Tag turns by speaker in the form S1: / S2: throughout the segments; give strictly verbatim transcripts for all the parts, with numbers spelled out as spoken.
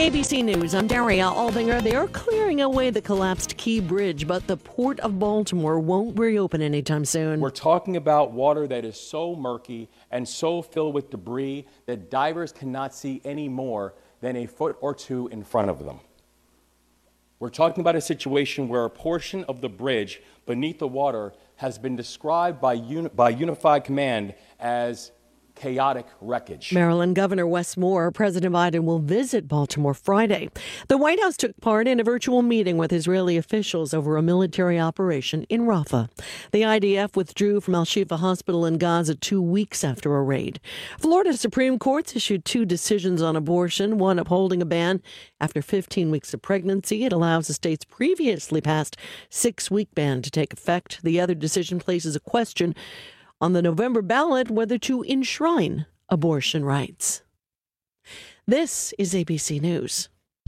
S1: A B C News, I'm Daria Aldinger. They are clearing away the collapsed Key Bridge, but the Port of Baltimore won't reopen anytime soon.
S2: We're talking about water that is so murky and so filled with debris that divers cannot see any more than a foot or two in front of them. We're talking about a situation where a portion of the bridge beneath the water has been described by, uni- by Unified Command as chaotic wreckage.
S1: Maryland Governor Wes Moore, President Biden will visit Baltimore Friday. The White House took part in a virtual meeting with Israeli officials over a military operation in Rafah. The I D F withdrew from Al-Shifa Hospital in Gaza two weeks after a raid. Florida Supreme Court's issued two decisions on abortion, one upholding a ban after fifteen weeks of pregnancy. It allows the state's previously passed six-week ban to take effect. The other decision places a question on the November ballot whether to enshrine abortion rights. This is A B C News.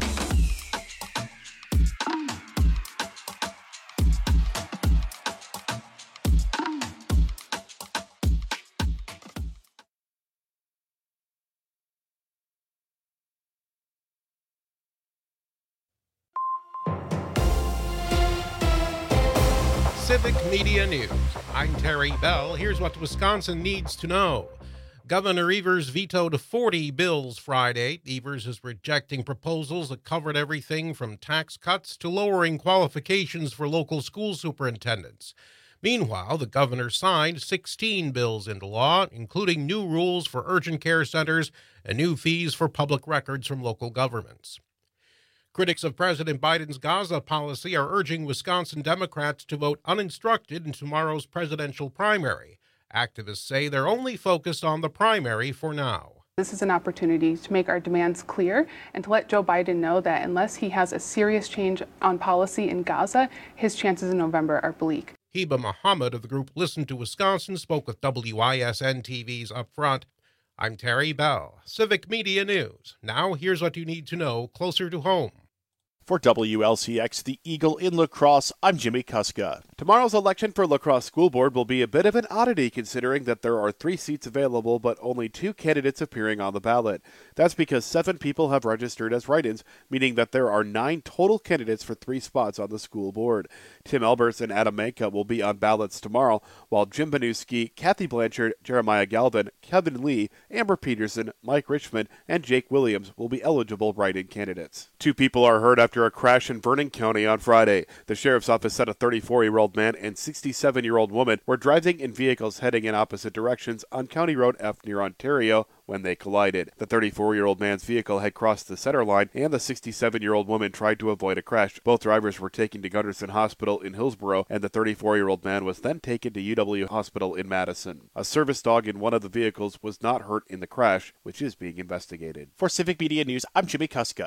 S3: Civic Media News. I'm Terry Bell. Here's what Wisconsin needs to know. Governor Evers vetoed forty bills Friday. Evers is rejecting proposals that covered everything from tax cuts to lowering qualifications for local school superintendents. Meanwhile, the governor signed sixteen bills into law, including new rules for urgent care centers and new fees for public records from local governments. Critics of President Biden's Gaza policy are urging Wisconsin Democrats to vote uninstructed in tomorrow's presidential primary. Activists say they're only focused on the primary for now.
S4: This is an opportunity to make our demands clear and to let Joe Biden know that unless he has a serious change on policy in Gaza, his chances in November are bleak.
S3: Heba Muhammad of the group Listen to Wisconsin spoke with W I S N T V's Upfront. I'm Terry Bell, Civic Media News. Now here's what you need to know closer to home.
S5: For W L C X, the Eagle in La Crosse, I'm Jimmy Kuska. Tomorrow's election for La Crosse School Board will be a bit of an oddity considering that there are three seats available but only two candidates appearing on the ballot. That's because seven people have registered as write-ins, meaning that there are nine total candidates for three spots on the school board. Tim Elbers and Adam Manka will be on ballots tomorrow, while Jim Banuski, Kathy Blanchard, Jeremiah Galvin, Kevin Lee, Amber Peterson, Mike Richmond, and Jake Williams will be eligible write-in candidates. Two people are hurt after After a crash in Vernon County on Friday. The sheriff's office said a thirty-four-year-old man and sixty-seven-year-old woman were driving in vehicles heading in opposite directions on County Road F near Ontario when they collided. The thirty-four-year-old man's vehicle had crossed the center line, and the sixty-seven-year-old woman tried to avoid a crash. Both drivers were taken to Gunderson Hospital in Hillsborough, and the thirty-four-year-old man was then taken to U W Hospital in Madison. A service dog in one of the vehicles was not hurt in the crash, which is being investigated. For Civic Media News, I'm Jimmy Kuska.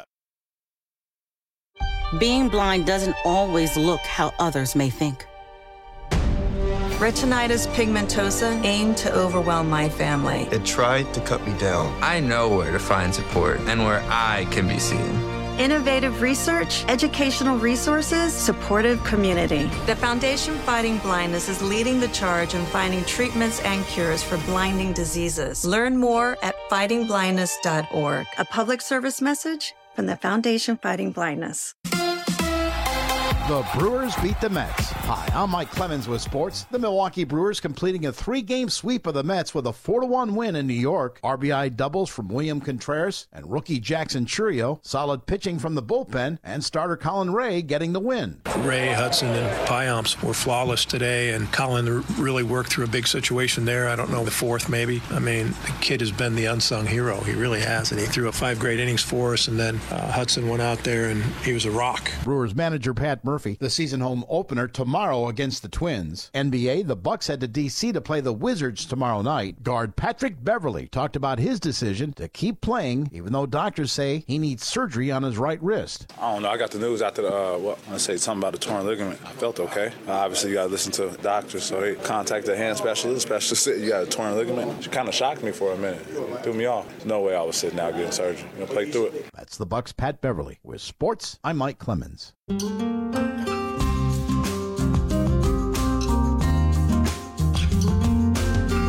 S6: Being blind doesn't always look how others may think.
S7: Retinitis pigmentosa aimed to overwhelm my family.
S8: It tried to cut me down. I know where to find support and where I can be seen.
S7: Innovative research, educational resources, supportive community. The Foundation Fighting Blindness is leading the charge in finding treatments and cures for blinding diseases. Learn more at fighting blindness dot org. A public service message from the Foundation Fighting Blindness.
S9: The Brewers beat the Mets. Hi, I'm Mike Clemens with sports. The Milwaukee Brewers completing a three-game sweep of the Mets with a four to one win in New York. R B I doubles from William Contreras and rookie Jackson Chourio. Solid pitching from the bullpen and starter Colin Ray getting the win.
S10: Ray, Hudson, and Payamps were flawless today, and Colin really worked through a big situation there. I don't know, the fourth maybe. I mean, the kid has been the unsung hero. He really has, and he threw up five great innings for us, and then uh, Hudson went out there, and he was a rock.
S9: Brewers manager Pat Murphy. The season home opener tomorrow against the Twins. N B A, the Bucks head to D C to play the Wizards tomorrow night. Guard Patrick Beverley talked about his decision to keep playing, even though doctors say he needs surgery on his right wrist.
S11: I don't know. I got the news after the, uh, what, I say something about the torn ligament. I felt okay. Uh, obviously, you got to listen to the doctors, so they contacted a hand specialist. Specialist said you got a torn ligament. She kind of shocked me for a minute. Threw me off. There's no way I was sitting out getting surgery. You know, play through it.
S9: That's the Bucks' Pat Beverley. With sports, I'm Mike Clemens.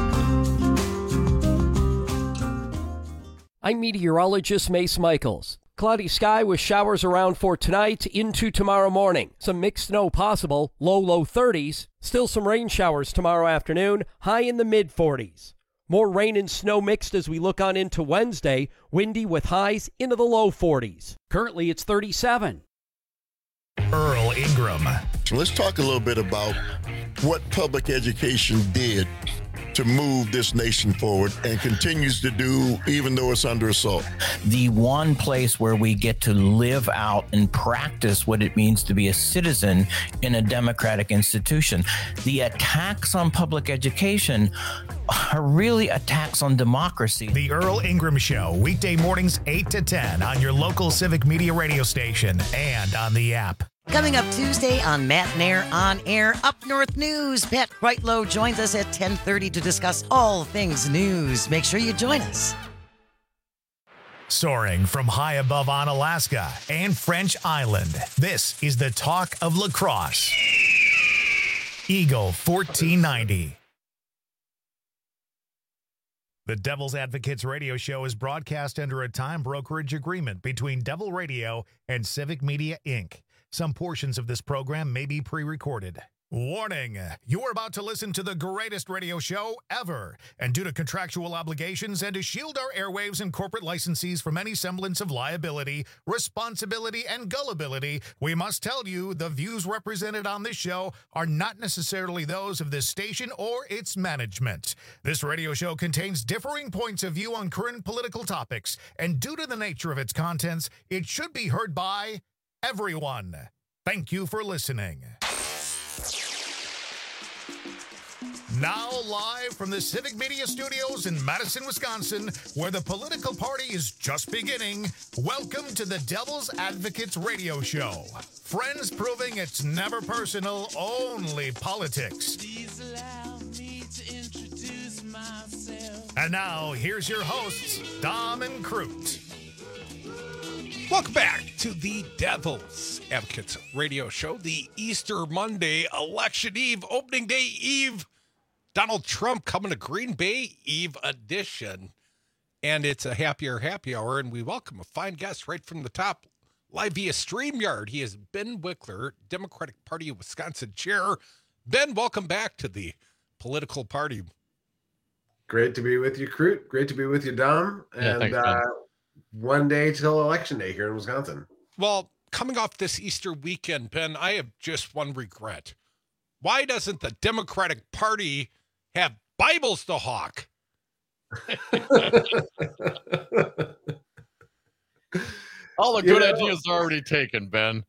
S12: I'm meteorologist Mace Michaels. Cloudy sky with showers around for tonight into tomorrow morning. Some mixed snow possible, low, low thirties. Still some rain showers tomorrow afternoon, high in the mid forties. More rain and snow mixed as we look on into Wednesday, windy with highs into the low forties. Currently it's thirty-seven.
S13: Earl Ingram.
S14: So let's talk a little bit about what public education did to move this nation forward and continues to do even though it's under assault.
S15: The one place where we get to live out and practice what it means to be a citizen in a democratic institution. The attacks on public education are really attacks on democracy.
S13: The Earl Ingram Show, weekday mornings eight to ten on your local Civic Media radio station and on the app.
S16: Coming up Tuesday on Matt Nair On Air, Up North News. Pat Kreitlow joins us at ten thirty to discuss all things news. Make sure you join us.
S13: Soaring from high above on Alaska and French Island, this is the talk of lacrosse. Eagle fourteen ninety. The Devil's Advocates radio show is broadcast under a time brokerage agreement between Devil Radio and Civic Media, Incorporated. Some portions of this program may be pre-recorded. Warning, you're about to listen to the greatest radio show ever. And due to contractual obligations and to shield our airwaves and corporate licensees from any semblance of liability, responsibility, and gullibility, we must tell you the views represented on this show are not necessarily those of this station or its management. This radio show contains differing points of view on current political topics, and due to the nature of its contents, it should be heard by everyone. Thank you for listening. Now live from the Civic Media Studios in Madison, Wisconsin, where the political party is just beginning, welcome to the Devil's Advocates radio show. Friends proving it's never personal, only politics. Please allow me to introduce myself. And now, here's your hosts, Dom and Crute.
S3: Welcome back to the Devil's Advocates radio show, the Easter Monday, Election Eve, Opening Day Eve, Donald Trump coming to Green Bay Eve edition. And it's a happier happy hour, and we welcome a fine guest right from the top, live via StreamYard. He is Ben Wickler, Democratic Party of Wisconsin chair. Ben, welcome back to the political party.
S17: Great to be with you, Crute. Great to be with you, Dom. And yeah, thanks, uh, one day till election day here in Wisconsin.
S3: Well, coming off this Easter weekend, Ben, I have just one regret. Why doesn't the Democratic Party have Bibles to hawk?
S18: All the good you know, ideas are already taken, Ben.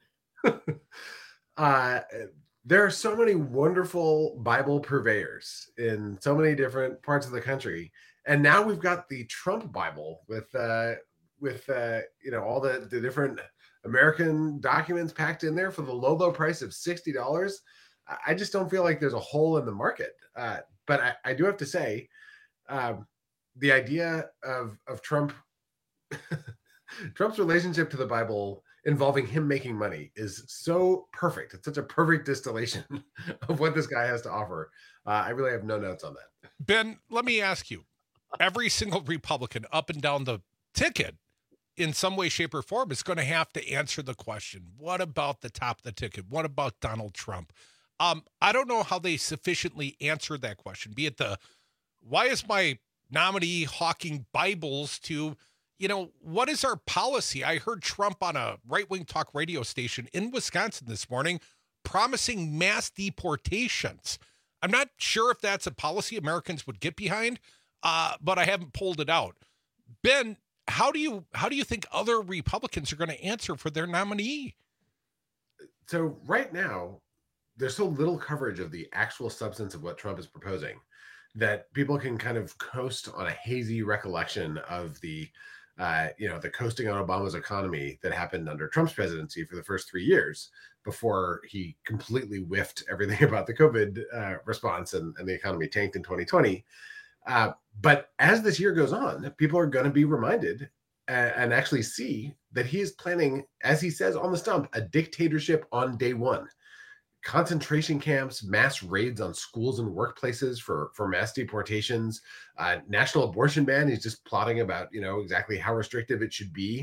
S17: uh, there are so many wonderful Bible purveyors in so many different parts of the country. And now we've got the Trump Bible with, uh, with uh, you know, all the, the different American documents packed in there for the low, low price of sixty dollars. I just don't feel like there's a hole in the market. Uh, but I, I do have to say, um, the idea of, of Trump, Trump's relationship to the Bible involving him making money is so perfect. It's such a perfect distillation of what this guy has to offer. Uh, I really have no notes on that.
S3: Ben, let me ask you, every single Republican up and down the ticket in some way, shape, or form is going to have to answer the question, what about the top of the ticket? What about Donald Trump? Um, I don't know how they sufficiently answer that question, be it the, why is my nominee hawking Bibles to, you know, what is our policy? I heard Trump on a right-wing talk radio station in Wisconsin this morning promising mass deportations. I'm not sure if that's a policy Americans would get behind, uh, but I haven't pulled it out. Ben, how do you how do you think other Republicans are going to answer for their nominee?
S17: So right now, there's so little coverage of the actual substance of what Trump is proposing that people can kind of coast on a hazy recollection of the, uh, you know, the coasting on Obama's economy that happened under Trump's presidency for the first three years before he completely whiffed everything about the COVID uh, response and, and the economy tanked in twenty twenty. Uh, but as this year goes on, people are going to be reminded uh, and actually see that he is planning, as he says on the stump, a dictatorship on day one. Concentration camps, mass raids on schools and workplaces for, for mass deportations, uh, national abortion ban. He's just plotting about, you know, exactly how restrictive it should be.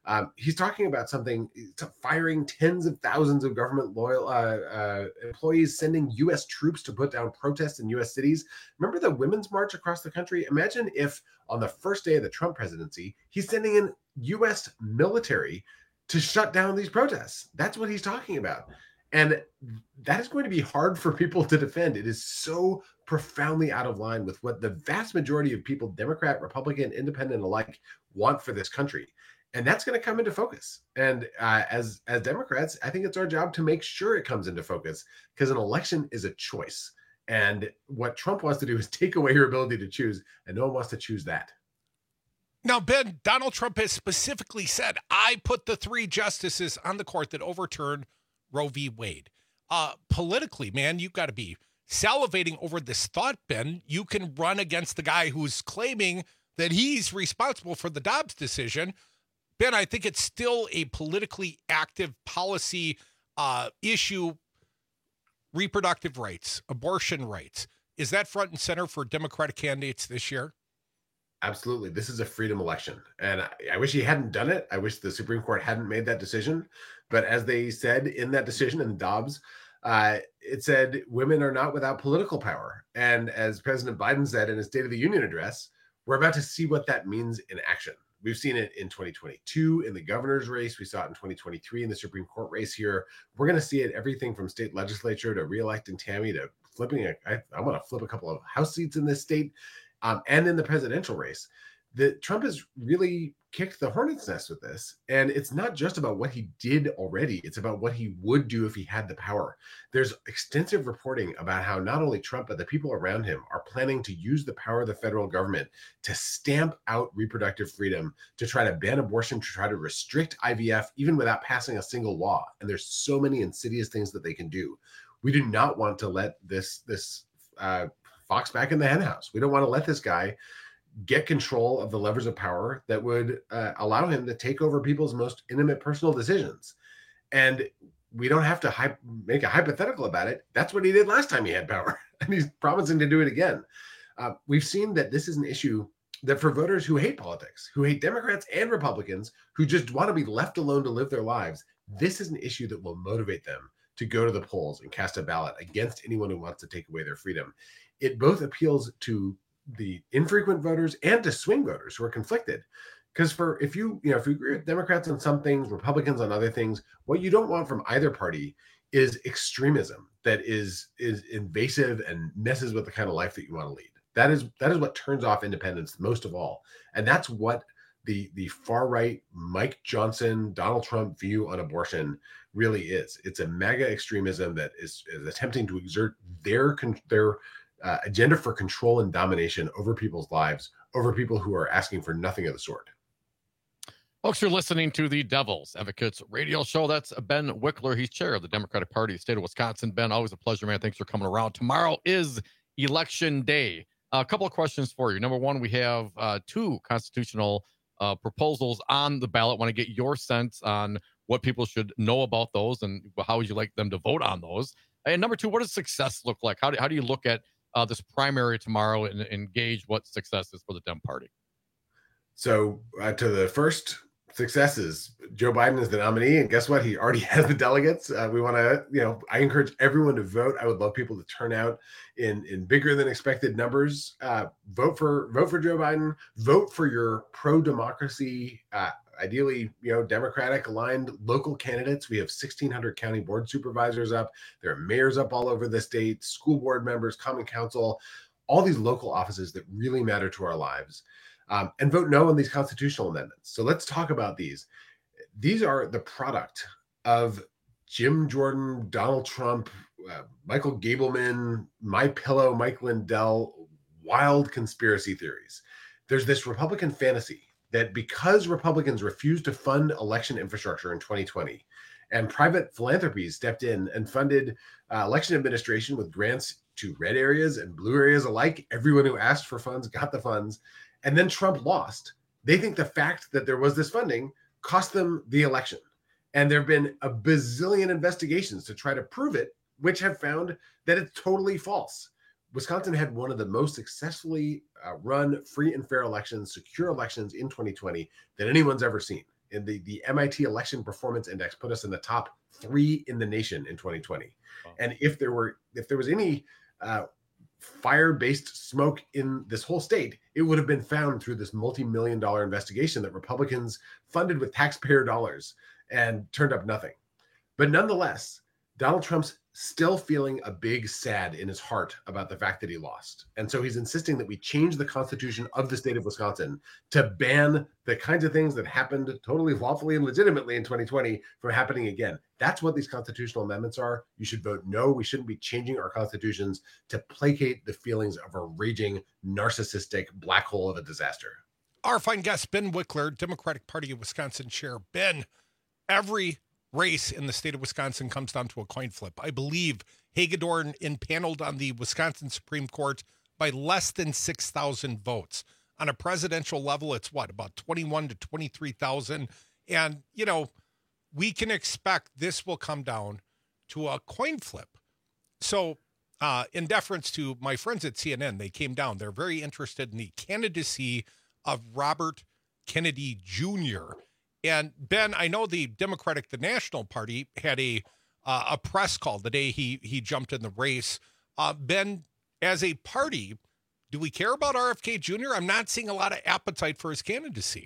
S17: Um, he's talking about something, firing tens of thousands of government loyal uh, uh, employees, sending U S troops to put down protests in U S cities. Remember the Women's March across the country? Imagine if on the first day of the Trump presidency, he's sending in U S military to shut down these protests. That's what he's talking about. And that is going to be hard for people to defend. It is so profoundly out of line with what the vast majority of people, Democrat, Republican, Independent alike, want for this country. And that's going to come into focus. And uh, as as Democrats, I think it's our job to make sure it comes into focus, because an election is a choice. And what Trump wants to do is take away your ability to choose, and no one wants to choose that.
S3: Now, Ben, Donald Trump has specifically said, I put the three justices on the court that overturned Roe v. Wade. Uh, politically, man, you've got to be salivating over this thought, Ben. You can run against the guy who's claiming that he's responsible for the Dobbs decision. Ben, I think it's still a politically active policy uh, issue. Reproductive rights, abortion rights. Is that front and center for Democratic candidates this year?
S17: Absolutely. This is a freedom election. And I, I wish he hadn't done it. I wish the Supreme Court hadn't made that decision. But as they said in that decision in Dobbs, uh, it said women are not without political power. And as President Biden said in his State of the Union address, we're about to see what that means in action. We've seen it in twenty twenty-two in the governor's race. We saw it in twenty twenty-three in the Supreme Court race here. We're going to see it everything from state legislature to reelecting Tammy to flipping a, I, I want to flip a couple of House seats in this state. Um, and in the presidential race, that Trump has really kicked the hornet's nest with this. And it's not just about what he did already. It's about what he would do if he had the power. There's extensive reporting about how not only Trump, but the people around him are planning to use the power of the federal government to stamp out reproductive freedom, to try to ban abortion, to try to restrict I V F, even without passing a single law. And there's so many insidious things that they can do. We do not want to let this, this, uh, fox back in the henhouse. We don't want to let this guy get control of the levers of power that would uh, allow him to take over people's most intimate personal decisions. And we don't have to hy- make a hypothetical about it. That's what he did last time he had power. And he's promising to do it again. Uh, we've seen that this is an issue that for voters who hate politics, who hate Democrats and Republicans, who just want to be left alone to live their lives, this is an issue that will motivate them to go to the polls and cast a ballot against anyone who wants to take away their freedom. It both appeals to the infrequent voters and to swing voters who are conflicted. Because for if you, you know, if you agree with Democrats on some things, Republicans on other things, what you don't want from either party is extremism that is is invasive and messes with the kind of life that you want to lead. That is that is what turns off independence most of all. And that's what the the far right Mike Johnson, Donald Trump view on abortion really is. It's a mega extremism that is, is attempting to exert their their Uh, agenda for control and domination over people's lives, over people who are asking for nothing of the sort.
S18: Folks, you're listening to the Devil's Advocates radio show. That's Ben Wickler. He's chair of the Democratic Party of the state of Wisconsin. Ben, always a pleasure, man. Thanks for coming around. Tomorrow is Election Day. Uh, a couple of questions for you. Number one, we have uh, two constitutional uh, proposals on the ballot. Want to get your sense on what people should know about those and how would you like them to vote on those? And number two, what does success look like? How do, how do you look at Uh, this primary tomorrow and, and gauge what success is for the Dem Party?
S17: So uh, to the first successes, Joe Biden is the nominee, and guess what? He already has the delegates. Uh, we want to, you know, I encourage everyone to vote. I would love people to turn out in in bigger than expected numbers. Uh, vote for vote for Joe Biden. Vote for your pro-democracy, uh, ideally, you know, Democratic aligned local candidates. We have sixteen hundred county board supervisors up. There are mayors up all over the state, school board members, common council, all these local offices that really matter to our lives. Um, and vote no on these constitutional amendments. So let's talk about these. These are the product of Jim Jordan, Donald Trump, uh, Michael Gableman, My Pillow, Mike Lindell, wild conspiracy theories. There's this Republican fantasy that because Republicans refused to fund election infrastructure in twenty twenty, and private philanthropies stepped in and funded uh, election administration with grants to red areas and blue areas alike, everyone who asked for funds got the funds, and then Trump lost. They think the fact that there was this funding cost them the election. And there have been a bazillion investigations to try to prove it, which have found that it's totally false. Wisconsin had one of the most successfully uh, run free and fair elections, secure elections in twenty twenty that anyone's ever seen. And the, the M I T Election Performance Index put us in the top three in the nation in twenty twenty. Oh. And if there were if there was any uh, fire-based smoke in this whole state, it would have been found through this multi-million dollar investigation that Republicans funded with taxpayer dollars and turned up nothing. But nonetheless, Donald Trump's still feeling a big sad in his heart about the fact that he lost. And so he's insisting that we change the constitution of the state of Wisconsin to ban the kinds of things that happened totally lawfully and legitimately in twenty twenty from happening again. That's what these constitutional amendments are. You should vote no. We shouldn't be changing our constitutions to placate the feelings of a raging, narcissistic black hole of a disaster.
S3: Our fine guest, Ben Wickler, Democratic Party of Wisconsin chair. Ben, every race in the state of Wisconsin comes down to a coin flip. I believe Hagedorn impaneled on the Wisconsin Supreme Court by less than six thousand votes. On a presidential level, it's what, about twenty-one to twenty-three thousand. And, you know, we can expect this will come down to a coin flip. So uh, in deference to my friends at C N N, they came down. They're very interested in the candidacy of Robert Kennedy Junior And Ben, I know the Democratic, the National Party, had a uh, a press call the day he he jumped in the race. Uh, Ben, as a party, do we care about R F K Junior? I'm not seeing a lot of appetite for his candidacy.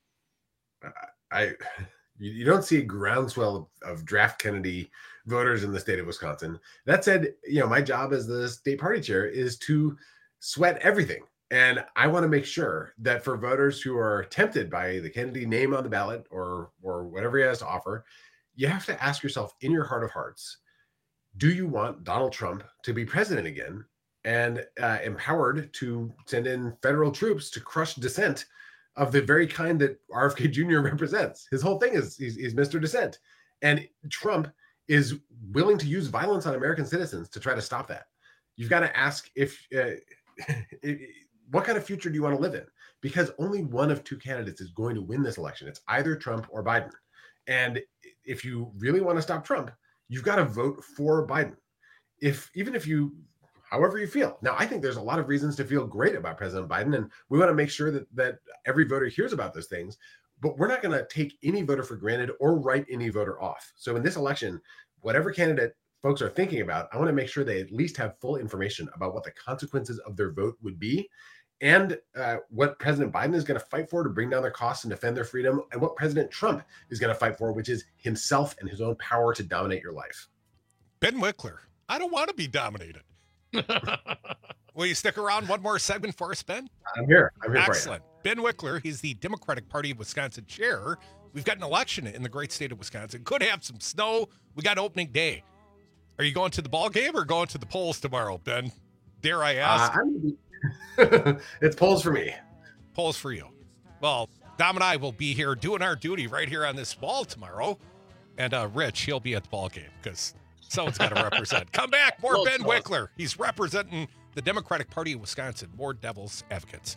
S17: I, you don't see a groundswell of, of draft Kennedy voters in the state of Wisconsin. That said, you know, my job as the state party chair is to sweat everything. And I want to make sure that for voters who are tempted by the Kennedy name on the ballot or or whatever he has to offer, you have to ask yourself in your heart of hearts, do you want Donald Trump to be president again and uh, empowered to send in federal troops to crush dissent of the very kind that R F K Junior represents? His whole thing is he's, he's Mister Dissent. And Trump is willing to use violence on American citizens to try to stop that. You've got to ask if... Uh, if what kind of future do you want to live in? Because only one of two candidates is going to win this election. It's either Trump or Biden. And if you really want to stop Trump, you've got to vote for Biden. If even if you, however you feel. Now, I think there's a lot of reasons to feel great about President Biden, and we want to make sure that, that every voter hears about those things, but we're not going to take any voter for granted or write any voter off. So in this election, whatever candidate folks are thinking about, I want to make sure they at least have full information about what the consequences of their vote would be, and uh, what President Biden is going to fight for to bring down their costs and defend their freedom, and what President Trump is going to fight for, which is himself and his own power to dominate your life.
S3: Ben Wickler, I don't want to be dominated. Will you stick around one more segment for us, Ben?
S17: I'm here. I'm here
S3: Excellent. For you. Ben Wickler, he's the Democratic Party of Wisconsin chair. We've got an election in the great state of Wisconsin. Could have some snow. We got opening day. Are you going to the ball game or going to the polls tomorrow, Ben? Dare I ask?
S17: Uh, I'm it's polls for me.
S3: Polls for you. Well, Dom and I will be here doing our duty right here on this wall tomorrow. And uh, Rich, he'll be at the ball game because someone's got to represent. Come back, more Ben Wickler. He's representing the Democratic Party of Wisconsin. More Devil's Advocates.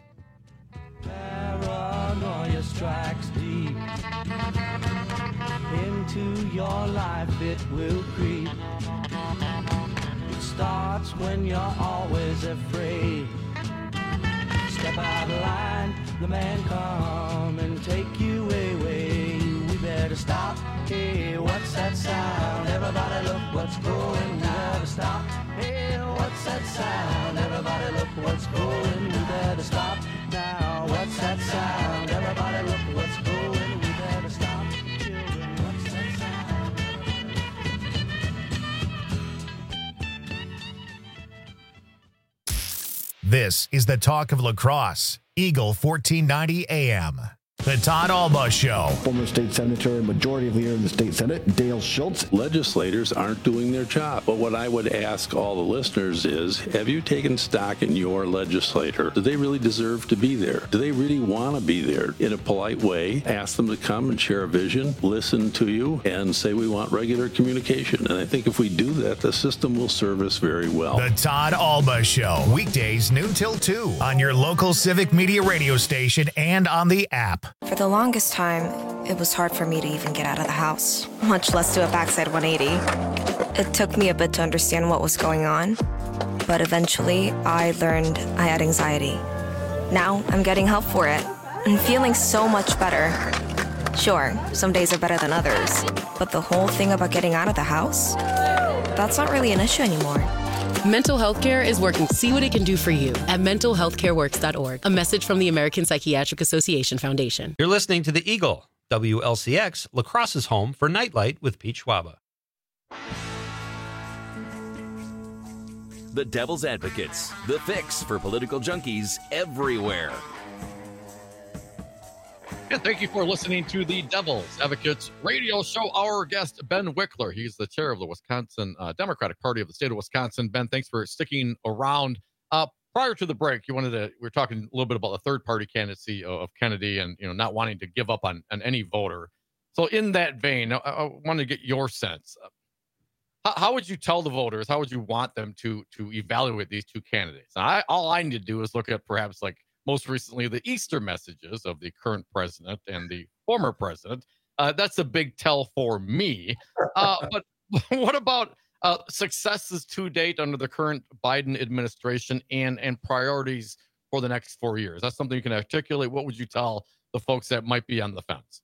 S19: Paranoia strikes deep into your life, it will creep. It starts when you're always afraid. Step out of line, the man come and take you away. We better stop. Hey, what's that sound? Everybody look what's going. We better stop. Hey, what's that sound? Everybody look what's going. We better stop now. What's that sound? Everybody look what's going. We better stop. Children, what's that sound?
S13: This is the talk of La Crosse, Eagle fourteen ninety A M. The Todd Alba Show.
S20: Former state senator and majority leader in the state senate, Dale Schultz.
S21: Legislators aren't doing their job. But what I would ask all the listeners is, have you taken stock in your legislator? Do they really deserve to be there? Do they really want to be there? In a polite way, ask them to come and share a vision, listen to you, and say we want regular communication. And I think if we do that, the system will serve us very well.
S13: The Todd Alba Show, weekdays noon till two on your local Civic Media radio station and on the app.
S22: For the longest time, it was hard for me to even get out of the house, much less do a backside one eighty. It took me a bit to understand what was going on, but eventually I learned I had anxiety. Now I'm getting help for it and feeling so much better. Sure, some days are better than others, but the whole thing about getting out of the house? That's not really an issue anymore.
S1: Mental health care is working to see what it can do for you at mental health care works dot org. A message from the American Psychiatric Association Foundation.
S2: You're listening to The Eagle, W L C X, La Crosse's home for Nightlight with Pete Schwaba.
S23: The Devil's Advocates, the fix for political junkies everywhere.
S18: And thank you for listening to the Devil's Advocates radio show. Our guest, Ben Wickler. He's the chair of the Wisconsin uh, Democratic Party of the state of Wisconsin. Ben, thanks for sticking around. Uh, prior to the break, you wanted to, we were talking a little bit about the third party candidacy of Kennedy and, you know, not wanting to give up on, on any voter. So in that vein, I, I want to get your sense. How, how would you tell the voters, how would you want them to, to evaluate these two candidates? Now, I, all I need to do is look at perhaps like most recently the Easter messages of the current president and the former president. Uh, that's a big tell for me. Uh, but what about uh, successes to date under the current Biden administration and, and priorities for the next four years? That's something you can articulate. What would you tell the folks that might be on the fence?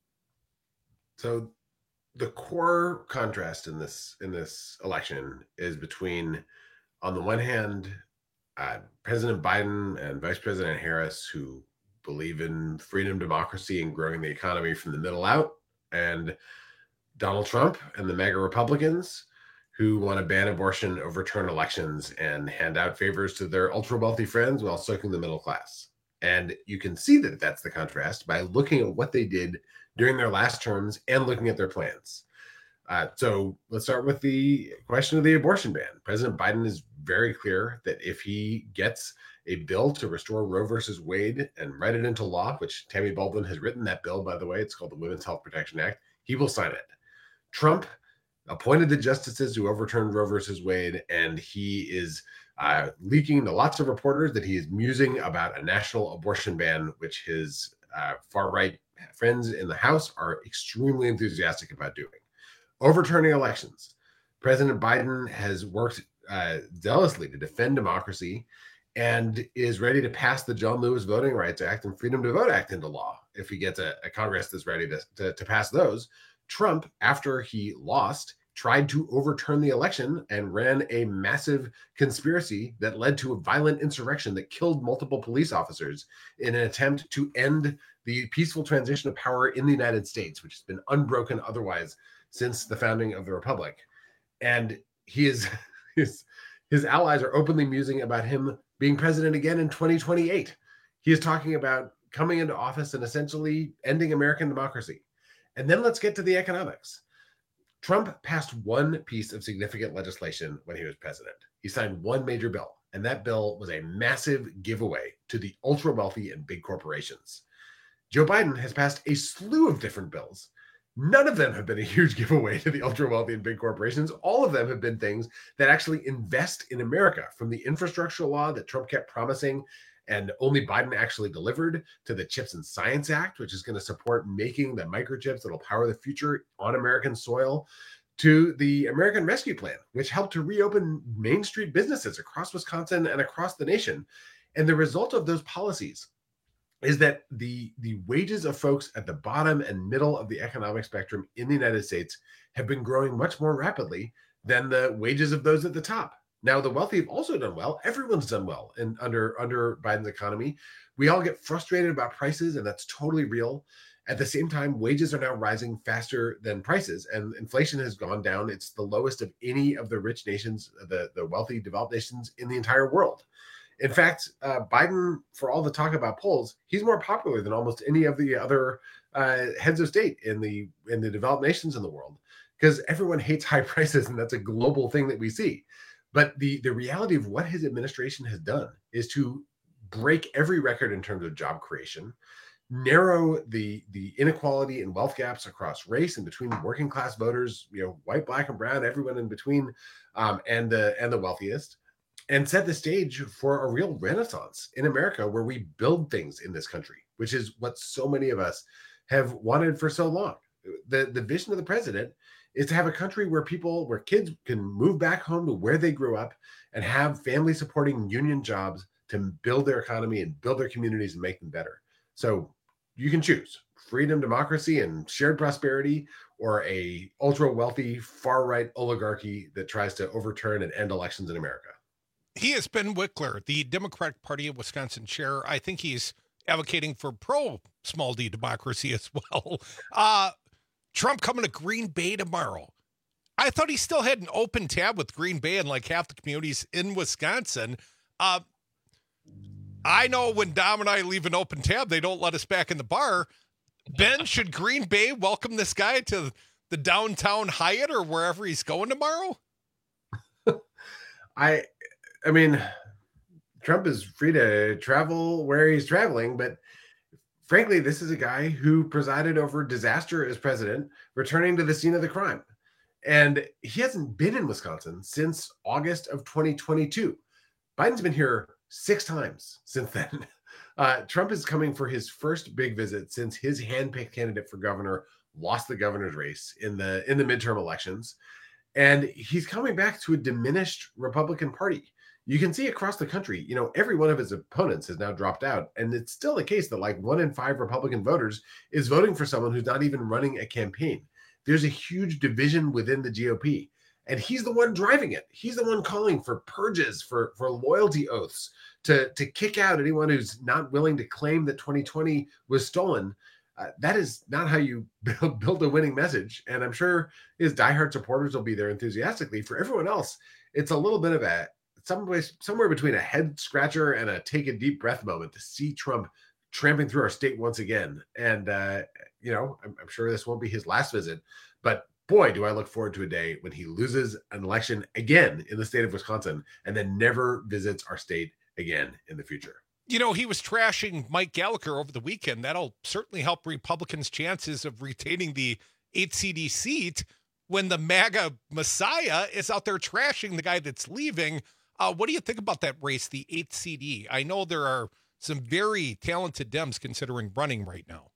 S17: So the core contrast in this in this election is between, on the one hand, Uh, President Biden and Vice President Harris, who believe in freedom, democracy, and growing the economy from the middle out, and Donald Trump and the MAGA Republicans, who want to ban abortion, overturn elections, and hand out favors to their ultra-wealthy friends while soaking the middle class. And you can see that that's the contrast by looking at what they did during their last terms and looking at their plans. Uh, so let's start with the question of the abortion ban. President Biden is very clear that if he gets a bill to restore Roe versus Wade and write it into law, which Tammy Baldwin has written that bill, by the way, it's called the Women's Health Protection Act, he will sign it. Trump appointed the justices who overturned Roe versus Wade, and he is uh, leaking to lots of reporters that he is musing about a national abortion ban, which his uh, far-right friends in the House are extremely enthusiastic about doing. Overturning elections. President Biden has worked uh, zealously to defend democracy and is ready to pass the John Lewis Voting Rights Act and Freedom to Vote Act into law if he gets a, a Congress that's ready to, to, to pass those. Trump, after he lost, tried to overturn the election and ran a massive conspiracy that led to a violent insurrection that killed multiple police officers in an attempt to end the peaceful transition of power in the United States, which has been unbroken otherwise since the founding of the republic. And he is his his allies are openly musing about him being president again in twenty twenty-eight. He is talking about coming into office and essentially ending American democracy. And then let's get to the economics. Trump passed one piece of significant legislation when he was president. He signed one major bill, and that bill was a massive giveaway to the ultra wealthy and big corporations. Joe Biden has passed a slew of different bills. None of them have been a huge giveaway to the ultra wealthy and big corporations. All of them have been things that actually invest in America, from the infrastructure law that Trump kept promising and only Biden actually delivered, to the Chips and Science Act, which is going to support making the microchips that will power the future on American soil, to the American Rescue Plan, which helped to reopen Main Street businesses across Wisconsin and across the nation. And the result of those policies is that the, the wages of folks at the bottom and middle of the economic spectrum in the United States have been growing much more rapidly than the wages of those at the top. Now, the wealthy have also done well. Everyone's done well in, under, under Biden's economy. We all get frustrated about prices, and that's totally real. At the same time, wages are now rising faster than prices, and inflation has gone down. It's the lowest of any of the rich nations, the, the wealthy developed nations in the entire world. In fact, uh, Biden, for all the talk about polls, he's more popular than almost any of the other uh, heads of state in the in the developed nations in the world, because everyone hates high prices, and that's a global thing that we see. But the, the reality of what his administration has done is to break every record in terms of job creation, narrow the, the inequality and wealth gaps across race and between working class voters, you know, white, black, and brown, everyone in between, um, and the and the wealthiest, and set the stage for a real renaissance in America where we build things in this country, which is what so many of us have wanted for so long. The, the vision of the president is to have a country where people, where kids can move back home to where they grew up and have family supporting union jobs to build their economy and build their communities and make them better. So you can choose. freedom, democracy, and shared prosperity, or a ultra-wealthy, far-right oligarchy that tries to overturn and end elections in America?
S3: He is Ben Wickler, the Democratic Party of Wisconsin chair. I think he's advocating for pro small d democracy as well. Uh, Trump coming to Green Bay tomorrow. I thought he still had an open tab with Green Bay and like half the communities in Wisconsin. Uh, I know when Dom and I leave an open tab, they don't let us back in the bar. Ben, should Green Bay welcome this guy to the downtown Hyatt or wherever he's going tomorrow?
S17: I, I mean, Trump is free to travel where he's traveling, but frankly, this is a guy who presided over disaster as president, returning to the scene of the crime. And he hasn't been in Wisconsin since August of twenty twenty-two. Biden's been here six times since then. Uh, Trump is coming for his first big visit since his handpicked candidate for governor lost the governor's race in the in the midterm elections. And he's coming back to a diminished Republican Party. You can see across the country, you know, every one of his opponents has now dropped out. And it's still the case that like one in five Republican voters is voting for someone who's not even running a campaign. There's a huge division within the G O P. And he's the one driving it. He's the one calling for purges, for, for loyalty oaths, to, to kick out anyone who's not willing to claim that twenty twenty was stolen. Uh, that is not how you build, build a winning message. And I'm sure his diehard supporters will be there enthusiastically. For everyone else, it's a little bit of a, somewhere, somewhere between a head scratcher and a take a deep breath moment to see Trump tramping through our state once again. And, uh, you know, I'm, I'm sure this won't be his last visit, but boy, do I look forward to a day when he loses an election again in the state of Wisconsin and then never visits our state again in the future.
S3: You know, he was trashing Mike Gallagher over the weekend. That'll certainly help Republicans' chances of retaining the eighth C D seat when the MAGA messiah is out there trashing the guy that's leaving. Uh, what do you think about that race, the eighth C D? I know there are some very talented Dems considering running right now.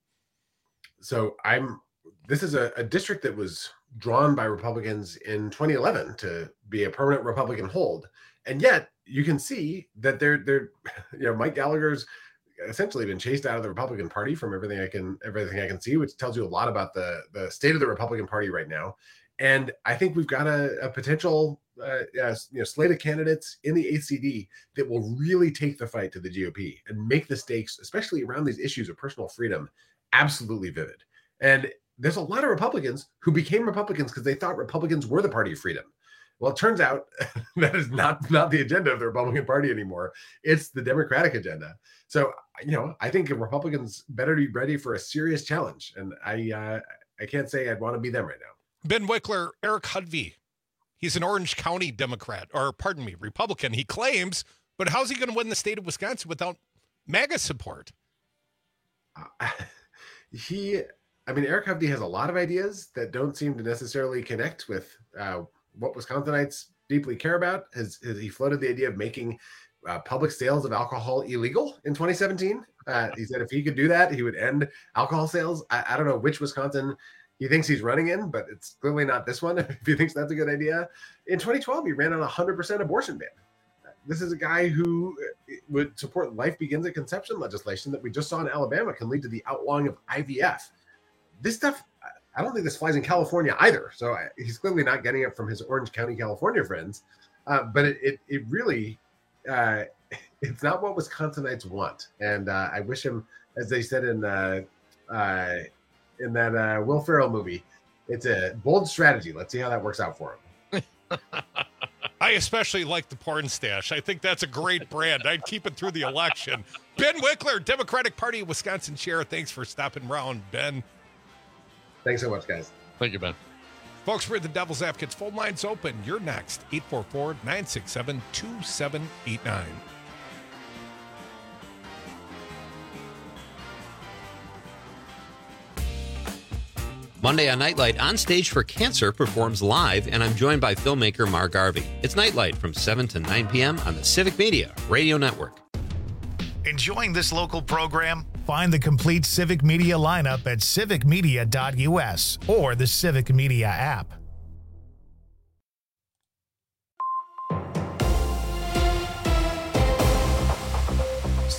S17: So I'm, this is a, a district that was drawn by Republicans in twenty eleven to be a permanent Republican hold. And yet you can see that they're, they're, you know, Mike Gallagher's essentially been chased out of the Republican Party from everything I can, everything I can see, which tells you a lot about the, the state of the Republican Party right now. And I think we've got a, a potential, uh, uh, you know, slate of candidates in the eighth C D that will really take the fight to the G O P and make the stakes, especially around these issues of personal freedom, absolutely vivid. And there's a lot of Republicans who became Republicans because they thought Republicans were the party of freedom. Well, it turns out that is not, not the agenda of the Republican Party anymore. It's the Democratic agenda. So, you know, I think Republicans better be ready for a serious challenge. And I uh, I can't say I'd want to be them right now.
S3: Ben Wickler, Eric Hudvey, he's an Orange County Democrat, or pardon me, Republican, he claims, but how's he going to win the state of Wisconsin without MAGA support?
S17: Uh, he, I mean, Eric Hudvey has a lot of ideas that don't seem to necessarily connect with uh, what Wisconsinites deeply care about. Has, has he floated the idea of making uh, public sales of alcohol illegal in twenty seventeen? Uh, he said if he could do that, he would end alcohol sales. I, I don't know which Wisconsin he thinks he's running in, but it's clearly not this one. If he thinks that's a good idea. In twenty twelve, he ran on a one hundred percent abortion ban. This is a guy who would support life begins at conception legislation that we just saw in Alabama can lead to the outlawing of I V F. This stuff, I don't think this flies in California either. So he's clearly not getting it from his Orange County, California friends. Uh, but it, it, it really, uh, it's not what Wisconsinites want. And uh, I wish him, as they said in uh, uh, in that uh, Will Ferrell movie, it's a bold strategy. Let's see how that works out for him.
S3: I especially like the porn stash. I think that's a great brand. I'd keep it through the election. Ben Wickler, Democratic Party of Wisconsin chair. Thanks for stopping around, Ben.
S17: Thanks so much, guys.
S18: Thank you, Ben.
S3: Folks, we're the Devil's Advocates. Phone lines open. You're next. eight four four, nine six seven, two seven eight nine.
S2: Monday on Nightlight, On Stage for Cancer performs live, and I'm joined by filmmaker Mark Garvey. It's Nightlight from seven to nine p.m. on the Civic Media Radio Network.
S13: Enjoying this local program? Find the complete Civic Media lineup at civic media dot u s or the Civic Media app.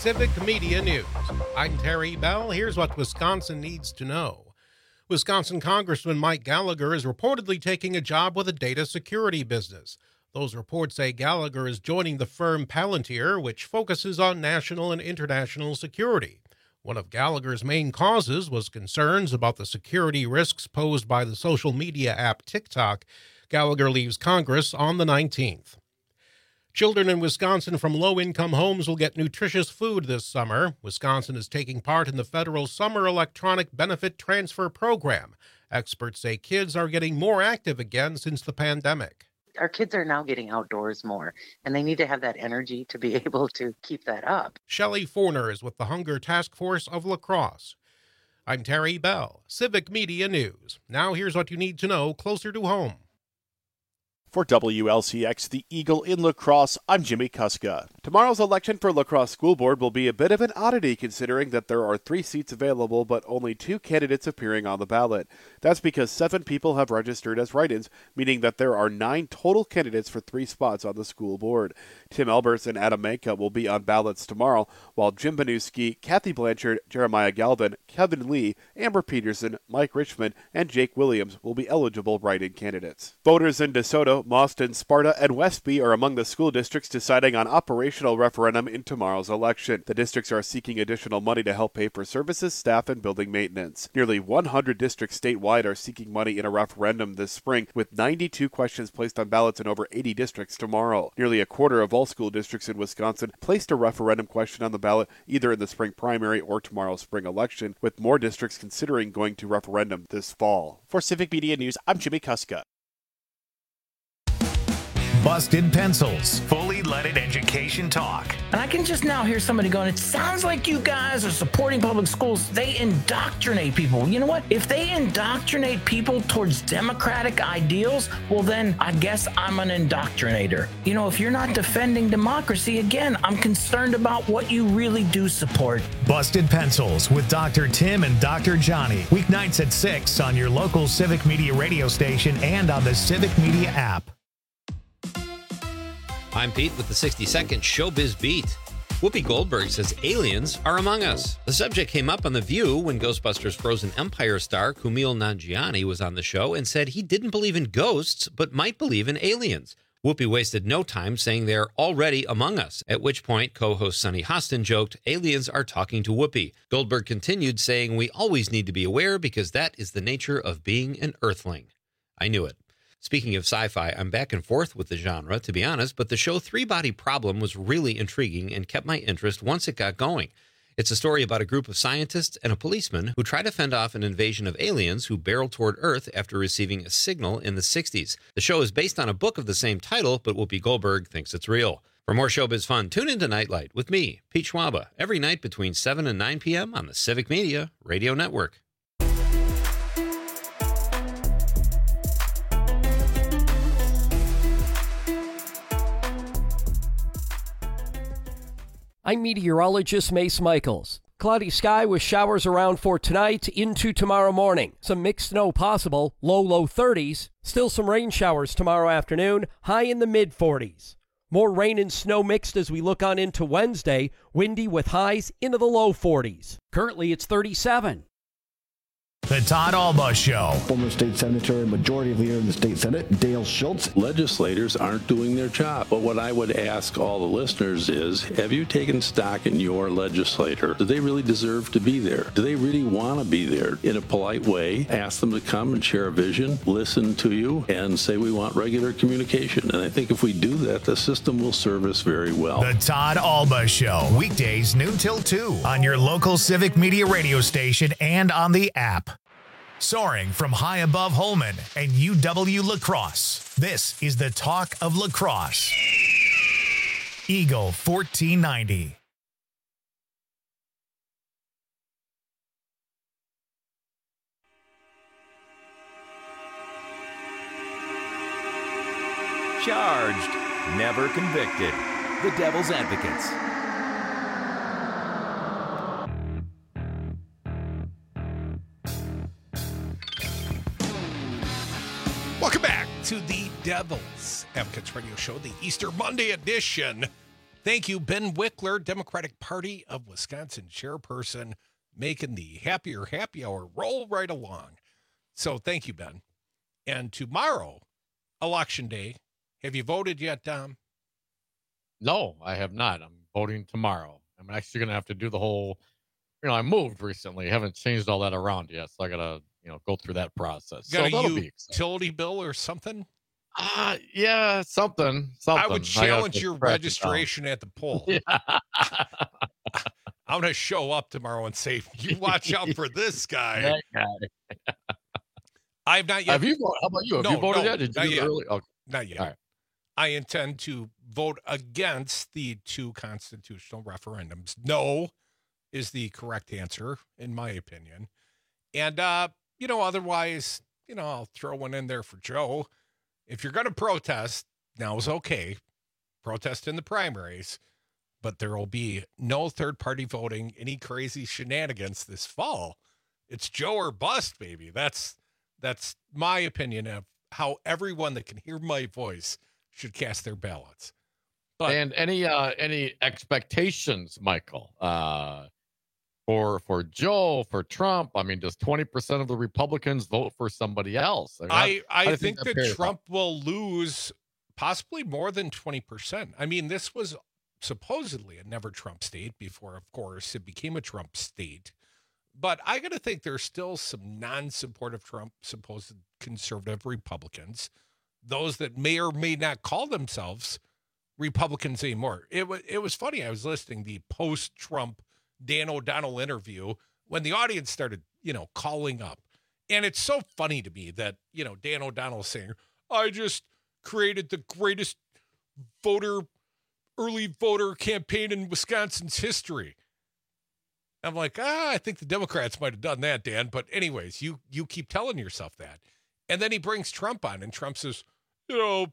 S3: Civic Media News. I'm Terry Bell. Here's what Wisconsin needs to know. Wisconsin Congressman Mike Gallagher is reportedly taking a job with a data security business. Those reports say Gallagher is joining the firm Palantir, which focuses on national and international security. One of Gallagher's main causes was concerns about the security risks posed by the social media app TikTok. Gallagher leaves Congress on the nineteenth. Children in Wisconsin from low-income homes will get nutritious food this summer. Wisconsin is taking part in the federal Summer Electronic Benefit Transfer Program. Experts say kids are getting more active again since the pandemic.
S4: Our kids are now getting outdoors more, and they need to have that energy to be able to keep that up.
S3: Shelley Forner is with the Hunger Task Force of La Crosse. I'm Terry Bell, Civic Media News. Now here's what you need to know closer to home.
S5: For W L C X, the Eagle in La Crosse, I'm Jimmy Kuska. Tomorrow's election for La Crosse School Board will be a bit of an oddity considering that there are three seats available but only two candidates appearing on the ballot. That's because seven people have registered as write-ins, meaning that there are nine total candidates for three spots on the school board. Tim Elbers and Adam Manka will be on ballots tomorrow, while Jim Banuski, Kathy Blanchard, Jeremiah Galvin, Kevin Lee, Amber Peterson, Mike Richmond, and Jake Williams will be eligible write-in candidates. Voters in DeSoto, Mauston, Sparta, and Westby are among the school districts deciding on operational referendum in tomorrow's election. The districts are seeking additional money to help pay for services, staff, and building maintenance. Nearly one hundred districts statewide are seeking money in a referendum this spring, with ninety-two questions placed on ballots in over eighty districts tomorrow. Nearly a quarter of all school districts in Wisconsin placed a referendum question on the ballot either in the spring primary or tomorrow's spring election, with more districts considering going to referendum this fall. For Civic Media News, I'm Jimmy Kuska.
S13: Busted Pencils, fully leaded education talk.
S15: And I can just now hear somebody going, it sounds like you guys are supporting public schools. They indoctrinate people. You know what? If they indoctrinate people towards democratic ideals, well, then I guess I'm an indoctrinator. You know, if you're not defending democracy, again, I'm concerned about what you really do support.
S13: Busted Pencils with Doctor Tim and Doctor Johnny. Weeknights at six on your local Civic Media radio station and on the Civic Media app.
S2: I'm Pete with the sixty second Showbiz Beat. Whoopi Goldberg says aliens are among us. The subject came up on The View when Ghostbusters Frozen Empire star Kumail Nanjiani was on the show and said he didn't believe in ghosts but might believe in aliens. Whoopi wasted no time saying they're already among us, at which point co-host Sunny Hostin joked aliens are talking to Whoopi. Goldberg continued saying we always need to be aware because that is the nature of being an Earthling. I knew it. Speaking of sci-fi, I'm back and forth with the genre, to be honest, but the show Three Body Problem was really intriguing and kept my interest once it got going. It's a story about a group of scientists and a policeman who try to fend off an invasion of aliens who barrel toward Earth after receiving a signal in the sixties. The show is based on a book of the same title, but Whoopi Goldberg thinks it's real. For more showbiz fun, tune into Nightlight with me, Pete Schwaba, every night between seven and nine p.m. on the Civic Media Radio Network.
S12: I'm meteorologist Mace Michaels. Cloudy sky with showers around for tonight into tomorrow morning. Some mixed snow possible, low, low thirties. Still some rain showers tomorrow afternoon, high in the mid forties. More rain and snow mixed as we look on into Wednesday, windy with highs into the low forties. Currently it's thirty-seven.
S13: The Todd Alba Show.
S20: Former state senator, majority leader in the state Senate, Dale Schultz.
S21: Legislators aren't doing their job. But what I would ask all the listeners is, have you taken stock in your legislator? Do they really deserve to be there? Do they really want to be there? In a polite way, ask them to come and share a vision, listen to you, and say we want regular communication. And I think if we do that, the system will serve us very well.
S13: The Todd Alba Show. Weekdays noon till two on your local Civic Media radio station and on the app. Soaring from high above Holmen and U W La Crosse, this is the Talk of La Crosse. Eagle fourteen ninety.
S23: Charged, never convicted. The Devil's Advocates.
S3: Welcome back to the Devil's Advocates Radio Show, the Easter Monday edition. Thank you, Ben Wickler, Democratic Party of Wisconsin chairperson, making the Happier Happy Hour roll right along. So thank you, Ben. And tomorrow, Election Day. Have you voted yet, Dom?
S18: No, I have not. I'm voting tomorrow. I'm actually going to have to do the whole, you know, I moved recently. I haven't changed all that around yet. So I got to, you know, go through that process.
S3: Got
S18: so
S3: a
S18: that'll be
S3: utility bill or something?
S18: Uh, yeah, something, something.
S3: I would challenge your registration at the poll.
S18: Yeah.
S3: I'm going to show up tomorrow and say, you watch out for this guy.
S18: That guy.
S3: I have not yet.
S18: Have you voted? How about you? Have
S3: no,
S18: you voted
S3: no,
S18: yet? Did you
S3: not
S18: do it
S3: yet.
S18: early? Okay.
S3: Not yet.
S18: All right.
S3: I intend to vote against the two constitutional referendums. No is the correct answer, in my opinion. And, uh, you know, otherwise, you know, I'll throw one in there for Joe. If you're going to protest, now's okay. Protest in the primaries. But there will be no third-party voting, any crazy shenanigans this fall. It's Joe or bust, baby. That's that's my opinion of how everyone that can hear my voice should cast their ballots. But
S18: and any uh, any expectations, Michael, uh, for for Joe, for Trump? I mean, does twenty percent of the Republicans vote for somebody else? I mean,
S3: I,
S18: how, how
S3: I
S18: do you
S3: think that, that Trump will lose possibly more than twenty percent. I mean, this was supposedly a never Trump state before, of course, it became a Trump state. But I got to think there's still some non-supportive Trump, supposed conservative Republicans, those that may or may not call themselves Republicans anymore. It was it was funny. I was listening to the post-Trump Dan O'Donnell interview when the audience started, you know, calling up. And it's so funny to me that, you know, Dan O'Donnell saying, I just created the greatest voter, early voter campaign in Wisconsin's history. I'm like, ah, I think the Democrats might have done that, Dan. But anyways, you you keep telling yourself that. And then he brings Trump on, and Trump says, you know,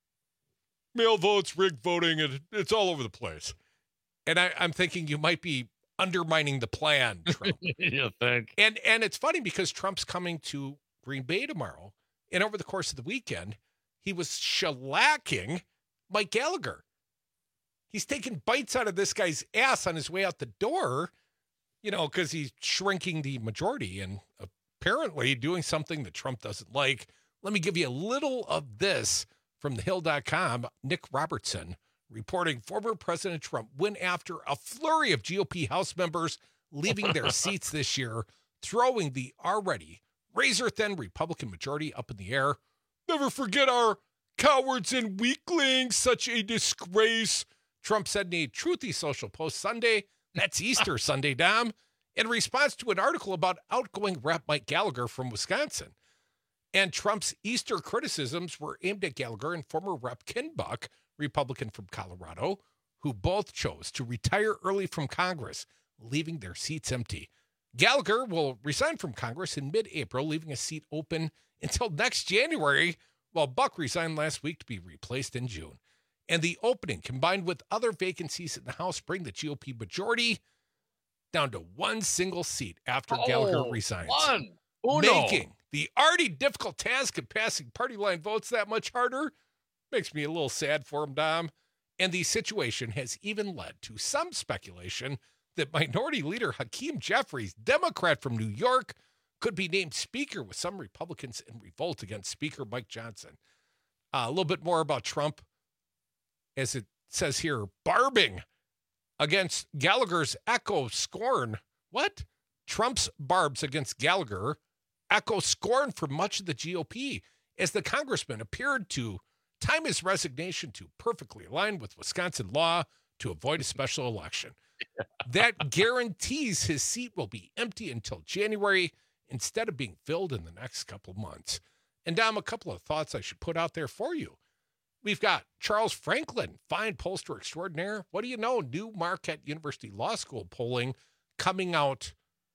S3: mail votes, rigged voting, and it's all over the place. And I, I'm thinking you might be undermining the plan, Trump.
S18: You think?
S3: And and it's funny because Trump's coming to Green Bay tomorrow, and over the course of the weekend, he was shellacking Mike Gallagher. He's taking bites out of this guy's ass on his way out the door, you know, because he's shrinking the majority and apparently doing something that Trump doesn't like. Let me give you a little of this from the hill dot com. Nick Robertson reporting former President Trump went after a flurry of G O P House members leaving their seats this year, throwing the already razor-thin Republican majority up in the air. Never forget our cowards and weaklings, such a disgrace, Trump said in a truthy social post Sunday. That's Easter Sunday, Dom, in response to an article about outgoing Rep Mike Gallagher from Wisconsin. And Trump's Easter criticisms were aimed at Gallagher and former Rep Ken Buck, Republican from Colorado, who both chose to retire early from Congress, leaving their seats empty. Gallagher will resign from Congress in mid-April, leaving a seat open until next January, while Buck resigned last week to be replaced in June. And the opening, combined with other vacancies in the House, bring the G O P majority down to one single seat after
S18: oh,
S3: Gallagher resigns.
S18: One. Uno.
S3: Making the already difficult task of passing party line votes that much harder. Makes me a little sad for him, Dom. And the situation has even led to some speculation that Minority Leader Hakeem Jeffries, Democrat from New York, could be named Speaker, with some Republicans in revolt against Speaker Mike Johnson. Uh, a little bit more about Trump, as it says here, barbing against Gallagher's echo scorn. What? Trump's barbs against Gallagher echo scorn for much of the G O P, as the congressman appeared to time his resignation to perfectly align with Wisconsin law to avoid a special election. That guarantees his seat will be empty until January instead of being filled in the next couple months. And Dom, a couple of thoughts I should put out there for you. We've got Charles Franklin, fine pollster extraordinaire. What do you know? New Marquette University Law School polling coming out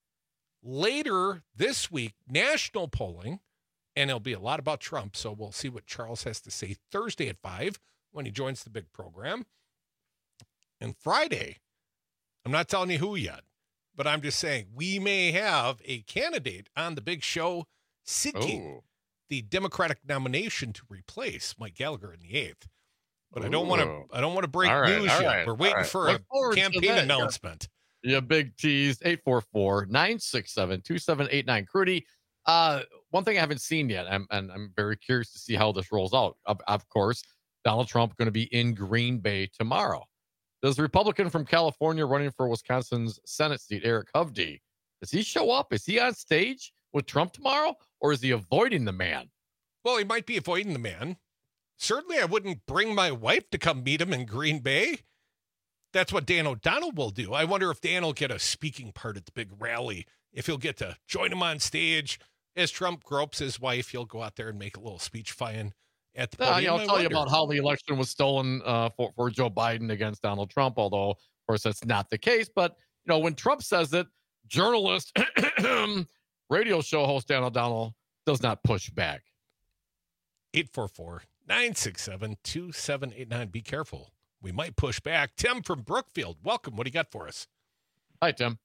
S3: later this week, national polling, and it'll be a lot about Trump. So we'll see what Charles has to say Thursday at five when he joins the big program. And Friday, I'm not telling you who yet, but I'm just saying we may have a candidate on the big show seeking
S18: Oh.
S3: the Democratic nomination to replace Mike Gallagher in the eighth. but I don't want to. I don't want to break
S18: All right,
S3: news
S18: all
S3: yet.
S18: right,
S3: We're waiting
S18: all right.
S3: for
S18: Look
S3: a
S18: forward to
S3: campaign
S18: that.
S3: announcement.
S18: Yeah, big tease. eight four four, nine six seven, two seven eight nine. Crudy, uh, one thing I haven't seen yet, I'm, and I'm very curious to see how this rolls out. Of, of course, Donald Trump going to be in Green Bay tomorrow. Does the Republican from California running for Wisconsin's Senate seat, Eric Hovde, does he show up? Is he on stage with Trump tomorrow, or is he avoiding the man?
S3: Well, he might be avoiding the man. Certainly, I wouldn't bring my wife to come meet him in Green Bay. That's what Dan O'Donnell will do. I wonder if Dan will get a speaking part at the big rally, if he'll get to join him on stage. As Trump gropes his wife, he'll go out there and make a little speech fine at the
S18: Uh,
S3: podium.
S18: you know, I'll
S3: I
S18: tell you
S3: wonder.
S18: about how the election was stolen uh, for, for Joe Biden against Donald Trump, although, of course, that's not the case. But, you know, when Trump says it, journalist, radio show host Dan O'Donnell does not push back.
S3: eight four four, nine six seven, two seven eight nine. Be careful. We might push back. Tim from Brookfield, welcome. What do you got for us?
S18: Hi, Tim.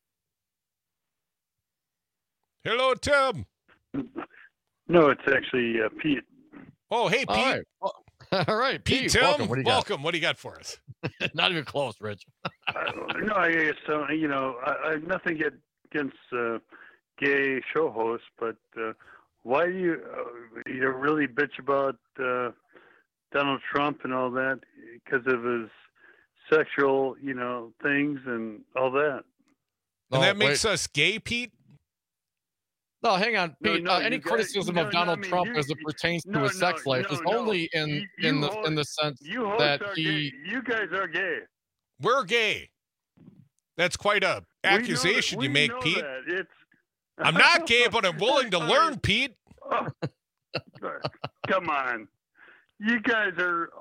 S3: Hello, Tim.
S6: No, it's actually uh, Pete.
S3: Oh, hey, Pete.
S18: All right, well, all right
S3: Pete,
S18: Pete.
S3: Tim,
S18: welcome. What do you got?
S3: welcome. What do you got for us?
S18: Not even close, Rich.
S6: No, I guess so. You know, I, I have nothing against uh, gay show hosts, but uh, why do you uh, you really bitch about uh, Donald Trump and all that because of his sexual, you know, things and all that?
S3: And
S18: Oh,
S3: that makes
S18: wait.
S3: us gay, Pete?
S18: No, hang on,
S6: No,
S18: Pete.
S6: no,
S18: uh,
S6: you
S18: any
S6: guys-
S18: criticism
S6: no,
S18: of
S6: no,
S18: Donald
S6: I mean,
S18: Trump
S6: you-
S18: as it pertains to
S6: no,
S18: his sex
S6: no,
S18: life
S6: no,
S18: is
S6: no.
S18: only in
S6: You-
S18: in
S6: you
S18: the
S6: hosts-
S18: in the sense
S6: You hosts
S18: that
S6: are
S18: he.
S6: gay. You guys are gay.
S3: We're gay. That's quite a
S6: We know
S3: accusation
S6: that-
S3: you
S6: we
S3: make,
S6: know
S3: Pete.
S6: that. It's
S3: I'm not gay, but I'm willing to
S6: I
S3: learn,
S6: mean,
S3: Pete.
S6: oh, come on, you guys are.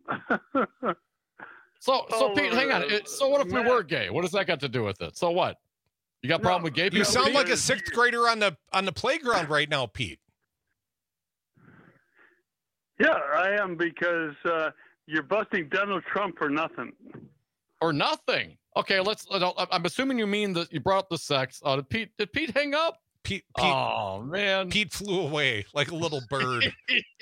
S18: So, so
S6: Oh,
S18: Pete, hang on.
S6: uh,
S18: It, so, what if we
S6: Matt-
S18: were gay? What does that got to do with it? So what? You got a problem with gay people?
S3: You sound
S18: Pete?
S3: like a sixth grader on the on the playground right now, Pete.
S6: Yeah, I am because uh, you're busting Donald Trump for nothing.
S18: or nothing. Okay, let's. I'm assuming you mean that you brought up the sex. Uh, did Pete? Did Pete hang up?
S3: Pete, Pete
S18: oh man,
S3: Pete flew away like a little bird.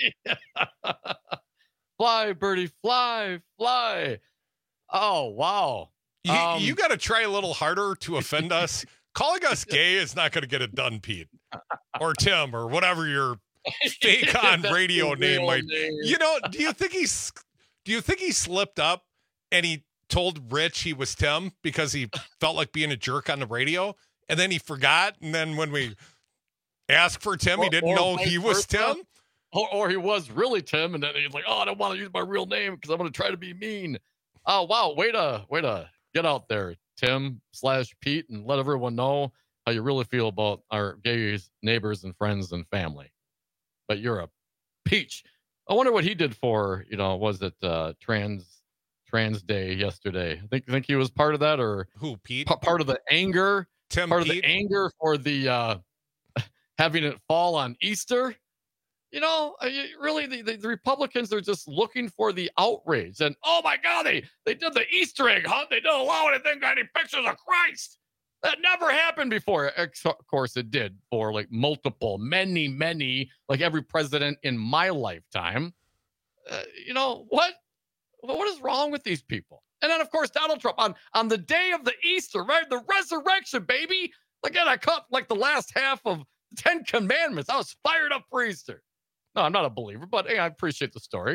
S18: Fly, birdie, fly, fly. Oh wow.
S3: You,
S18: Um,
S3: you got to try a little harder to offend us. Calling us gay is not going to get it done, Pete, or Tim, or whatever your fake on
S18: That's
S3: radio
S18: the
S3: name
S18: real
S3: might.
S18: name.
S3: You know, do you think he's? Do you think he slipped up and he told Rich he was Tim because he felt like being a jerk on the radio, and then he forgot, and then when we asked for Tim, he
S18: Or-
S3: didn't
S18: or
S3: know
S18: vice
S3: he was
S18: versa.
S3: Tim.
S18: Or, or he was really Tim, and then he's like, "Oh, I don't want to use my real name because I'm going to try to be mean." Oh wow, way to way to get out there, Tim slash Pete, and let everyone know how you really feel about our gay neighbors and friends and family. But you're a peach. I wonder what he did for, you know, was it uh, trans trans day yesterday? I think think he was part of that, or
S3: who Pete?
S18: P- part of the anger,
S3: Tim
S18: part
S3: Pete?
S18: of the anger for the uh, having it fall on Easter. You know, uh, you- really, the, the, the Republicans are just looking for the outrage. And oh my God, they, they did the Easter egg hunt. They didn't allow anything, any pictures of Christ. That never happened before. Ex- Of course, it did for like multiple, many, many, like every president in my lifetime. Uh, you know, what? What is wrong with these people? And then, of course, Donald Trump on, on the day of the Easter, right? The resurrection, baby. Look at I caught like the last half of Ten Commandments. I was fired up for Easter. No, I'm not a believer, but hey, I appreciate the story.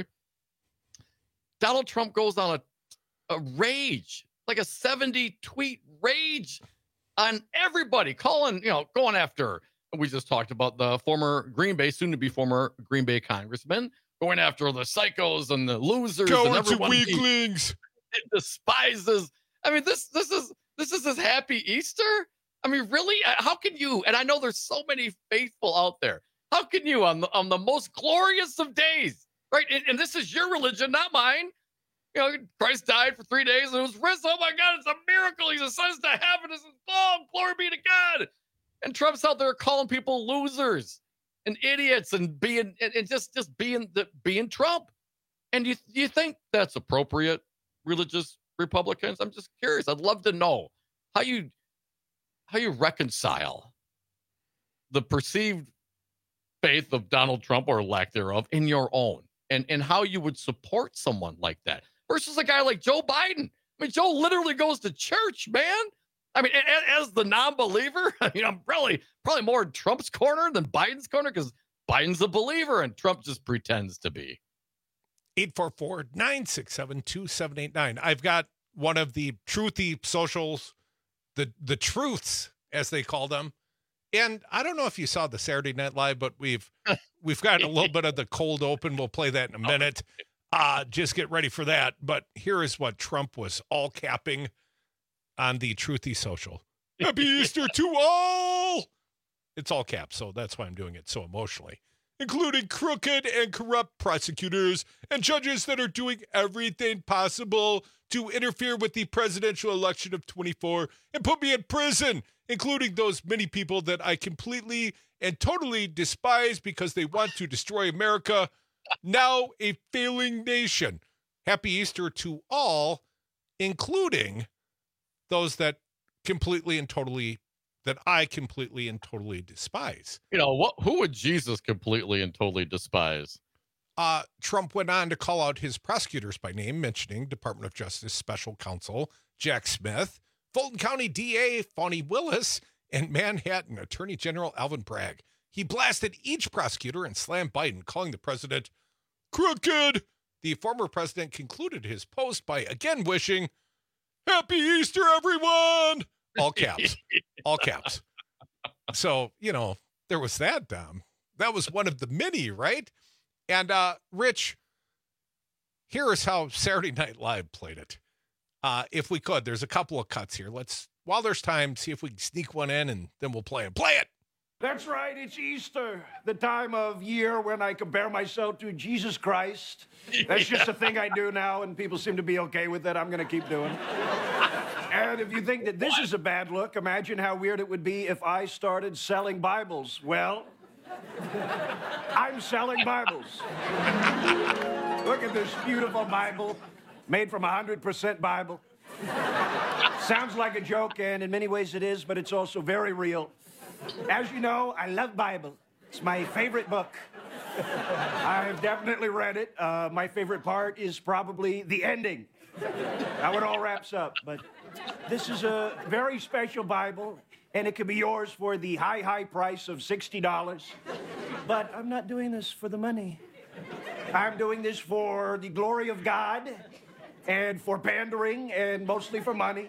S18: Donald Trump goes on a, a rage, like a seventy tweet rage on everybody, calling, you know, going after. We just talked about the former Green Bay, soon to be former Green Bay congressman, going after the psychos and the losers and
S3: Cowards and
S18: everyone he
S3: weaklings.
S18: despises. I mean, this this is this is his happy Easter. I mean, really? How can you? And I know there's so many faithful out there. How can you, on the on the most glorious of days, right? And, and this is your religion, not mine. You know, Christ died for three days and it was risen. Oh my God, it's a miracle. He's ascends to heaven. This is oh, glory be to God. And Trump's out there calling people losers and idiots and being and, and just just being the being Trump. And you you think that's appropriate, religious Republicans? I'm just curious. I'd love to know how you how you reconcile the perceived faith of Donald Trump or lack thereof in your own. and, and how you would support someone like that versus a guy like Joe Biden. I mean, Joe literally goes to church, man. I mean, as the non-believer, I mean, I'm really probably more in Trump's corner than Biden's corner because Biden's a believer and Trump just pretends to be.
S3: eight four four, nine six seven, two seven eight nine. I've got one of the truthy socials, the the truths, as they call them. And I don't know if you saw the Saturday Night Live, but we've we've got a little bit of the cold open. We'll play that in a minute. Uh, just get ready for that. But here is what Trump was all capping on the truthy social. Happy Easter to all. It's all caps, so that's why I'm doing it so emotionally. Including crooked and corrupt prosecutors and judges that are doing everything possible to interfere with the presidential election of twenty-four and put me in prison, including those many people that I completely and totally despise because they want to destroy America, now a failing nation. Happy Easter to all, including those that completely and totally that I completely and totally despise.
S18: You know, what? Who would Jesus completely and totally despise?
S3: Uh, Trump went on to call out his prosecutors by name, mentioning Department of Justice Special Counsel Jack Smith, Fulton County D A Fani Willis, and Manhattan Attorney General Alvin Bragg. He blasted each prosecutor and slammed Biden, calling the president crooked. The former president concluded his post by again wishing, Happy Easter, everyone! All caps. All caps. So, you know, there was that, Dom. That was one of the many, right? And, uh, Rich, here is how Saturday Night Live played it. Uh, if we could, there's a couple of cuts here. Let's, while there's time, see if we can sneak one in, and then we'll play it. Play it!
S7: That's right, it's Easter, the time of year when I compare myself to Jesus Christ. That's just a thing I do now, and people seem to be okay with it. I'm going to keep doing it. And if you think that this is a bad look, imagine how weird it would be if I started selling Bibles. Well, I'm selling Bibles. Look at this beautiful Bible, made from one hundred percent Bible. Sounds like a joke, and in many ways it is, but it's also very real. As you know, I love Bible. It's my favorite book. I've definitely read it. Uh, my favorite part is probably the ending, how it all wraps up. But this is a very special Bible, and it can be yours for the high, high price of sixty dollars. But I'm not doing this for the money. I'm doing this for the glory of God and for pandering and mostly for money.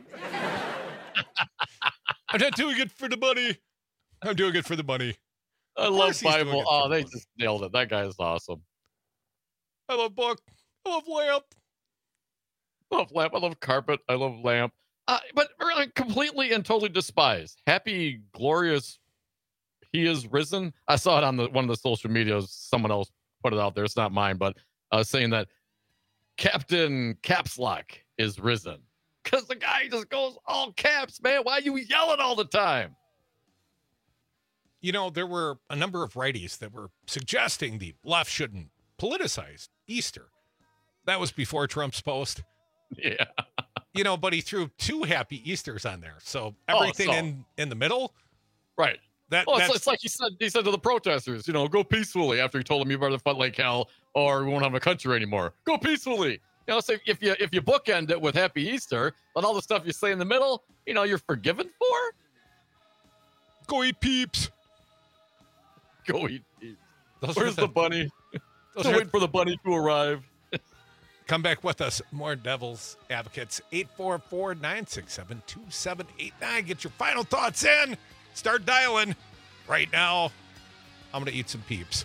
S3: I'm not doing it for the money. I'm doing it for the money.
S18: I love Bible. Oh, they just nailed it. That guy is awesome.
S3: I love book. I love lamp.
S18: I love lamp. I love carpet. I love lamp. Uh, but really completely and totally despise. Happy, glorious, he is risen. I saw it on the one of the social medias. Someone else put it out there. It's not mine, but I was saying that Captain Caps Lock is risen. Because the guy just goes all caps, man. Why are you yelling all the time?
S3: You know, there were a number of righties that were suggesting the left shouldn't politicize Easter. That was before Trump's post.
S18: Yeah.
S3: You know, but he threw two happy Easters on there. So everything
S18: oh, so,
S3: in, in the middle.
S18: Right.
S3: That,
S18: well,
S3: that's,
S18: it's, it's like he said, he said to the protesters, you know, go peacefully after he told them you better fight like hell or we won't have a country anymore. Go peacefully. You know, so if you if you bookend it with Happy Easter, but all the stuff you say in the middle, you know, you're forgiven for.
S3: Go eat peeps.
S18: Go eat peeps.
S3: Those
S18: Where's
S3: the,
S18: the bunny? Still
S3: are,
S18: waiting for the bunny to arrive.
S3: Come back with us. More Devil's Advocates. eight four four, nine six seven, two seven eight nine. Get your final thoughts in. Start dialing. Right now, I'm going to eat some peeps.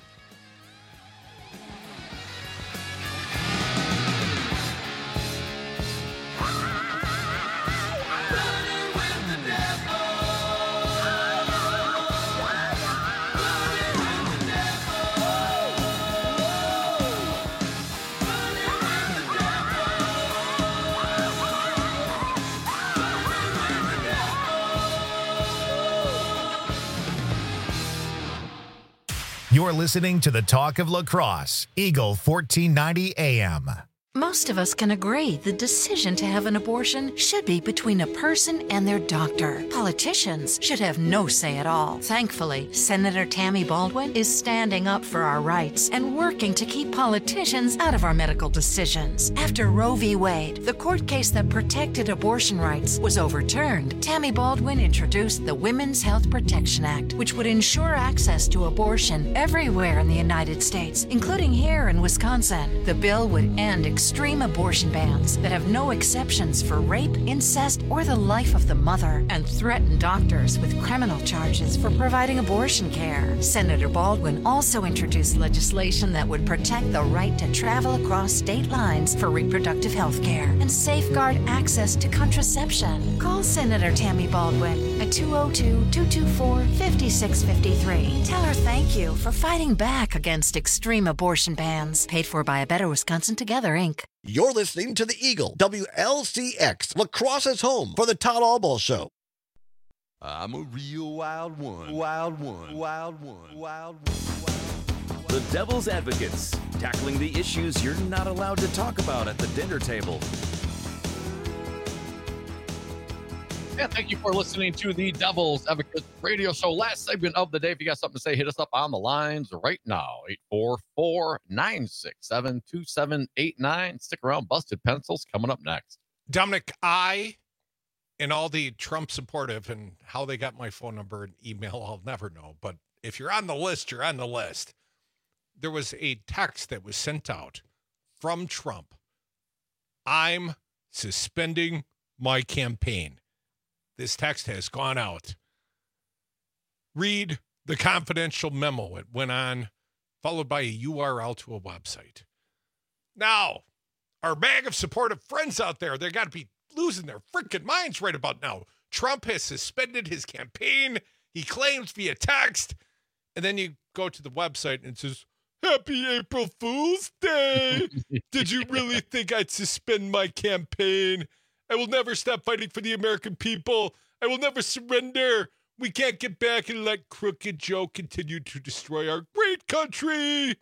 S13: You're listening to the Talk of La Crosse, Eagle fourteen ninety A M.
S8: Most of us can agree the decision to have an abortion should be between a person and their doctor. Politicians should have no say at all. Thankfully, Senator Tammy Baldwin is standing up for our rights and working to keep politicians out of our medical decisions. After Roe v. Wade, the court case that protected abortion rights, was overturned, Tammy Baldwin introduced the Women's Health Protection Act, which would ensure access to abortion everywhere in the United States, including here in Wisconsin. The bill would end extreme abortion bans that have no exceptions for rape, incest, or the life of the mother, and threaten doctors with criminal charges for providing abortion care. Senator Baldwin also introduced legislation that would protect the right to travel across state lines for reproductive health care and safeguard access to contraception. Call Senator Tammy Baldwin at two oh two, two two four, five six five three. Tell her thank you for fighting back against extreme abortion bans. Paid for by A Better Wisconsin Together, Incorporated.
S10: You're listening to the Eagle, W L C X, lacrosse's home for the Todd Albaugh Show.
S23: I'm a real wild one. Wild one. Wild one. Wild one. The Devil's Advocates, tackling the issues you're not allowed to talk about at the dinner table.
S18: Yeah, thank you for listening to the Devil's Advocates radio show. Last segment of the day. If you got something to say, hit us up on the lines right now. eight four four, nine six seven, two seven eight nine. Stick around. Busted Pencils coming up next.
S3: Dominic, I and all the Trump supportive and how they got my phone number and email, I'll never know. But if you're on the list, you're on the list. There was a text that was sent out from Trump. I'm suspending my campaign. This text has gone out. Read the confidential memo. It went on, followed by a U R L to a website. Now, our bag of supportive friends out there, they got to be losing their freaking minds right about now. Trump has suspended his campaign. He claims via text. And then you go to the website and it says, Happy April Fool's Day. Did you really think I'd suspend my campaign? I will never stop fighting for the American people. I will never surrender. We can't get back and let Crooked Joe continue to destroy our great country.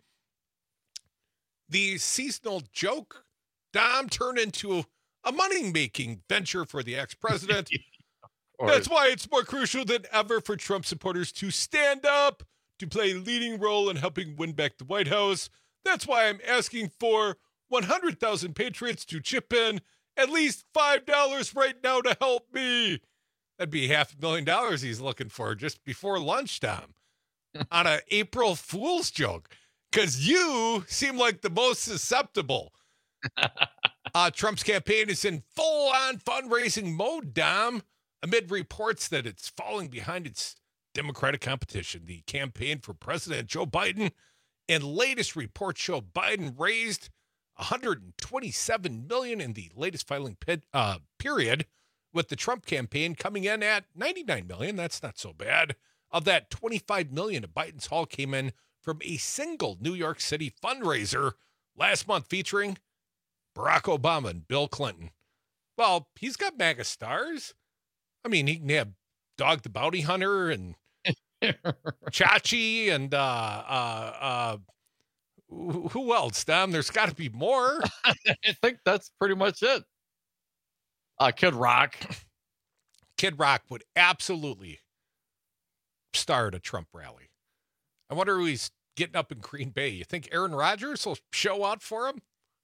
S3: The seasonal joke, Dom, turned into a money-making venture for the ex-president. That's why it's more crucial than ever for Trump supporters to stand up, to play a leading role in helping win back the White House. That's why I'm asking for one hundred thousand patriots to chip in at least five dollars right now to help me. That'd be half a million dollars he's looking for just before lunchtime on an April Fool's joke, because you seem like the most susceptible. uh, Trump's campaign is in full-on fundraising mode, Dom, amid reports that it's falling behind its Democratic competition. The campaign for President Joe Biden and latest reports show Biden raised one hundred twenty-seven million dollars in the latest filing ped, uh, period, with the Trump campaign coming in at ninety-nine million dollars. That's not so bad. Of that, twenty-five million dollars of Biden's haul came in from a single New York City fundraiser last month featuring Barack Obama and Bill Clinton. Well, he's got MAGA stars. I mean, he can have Dog the Bounty Hunter and Chachi and uh, uh, uh, who else, Dom? There's got to be more.
S18: I think that's pretty much it. Uh, Kid Rock.
S3: Kid Rock would absolutely star at a Trump rally. I wonder who he's getting up in Green Bay. You think Aaron Rodgers will show out for him?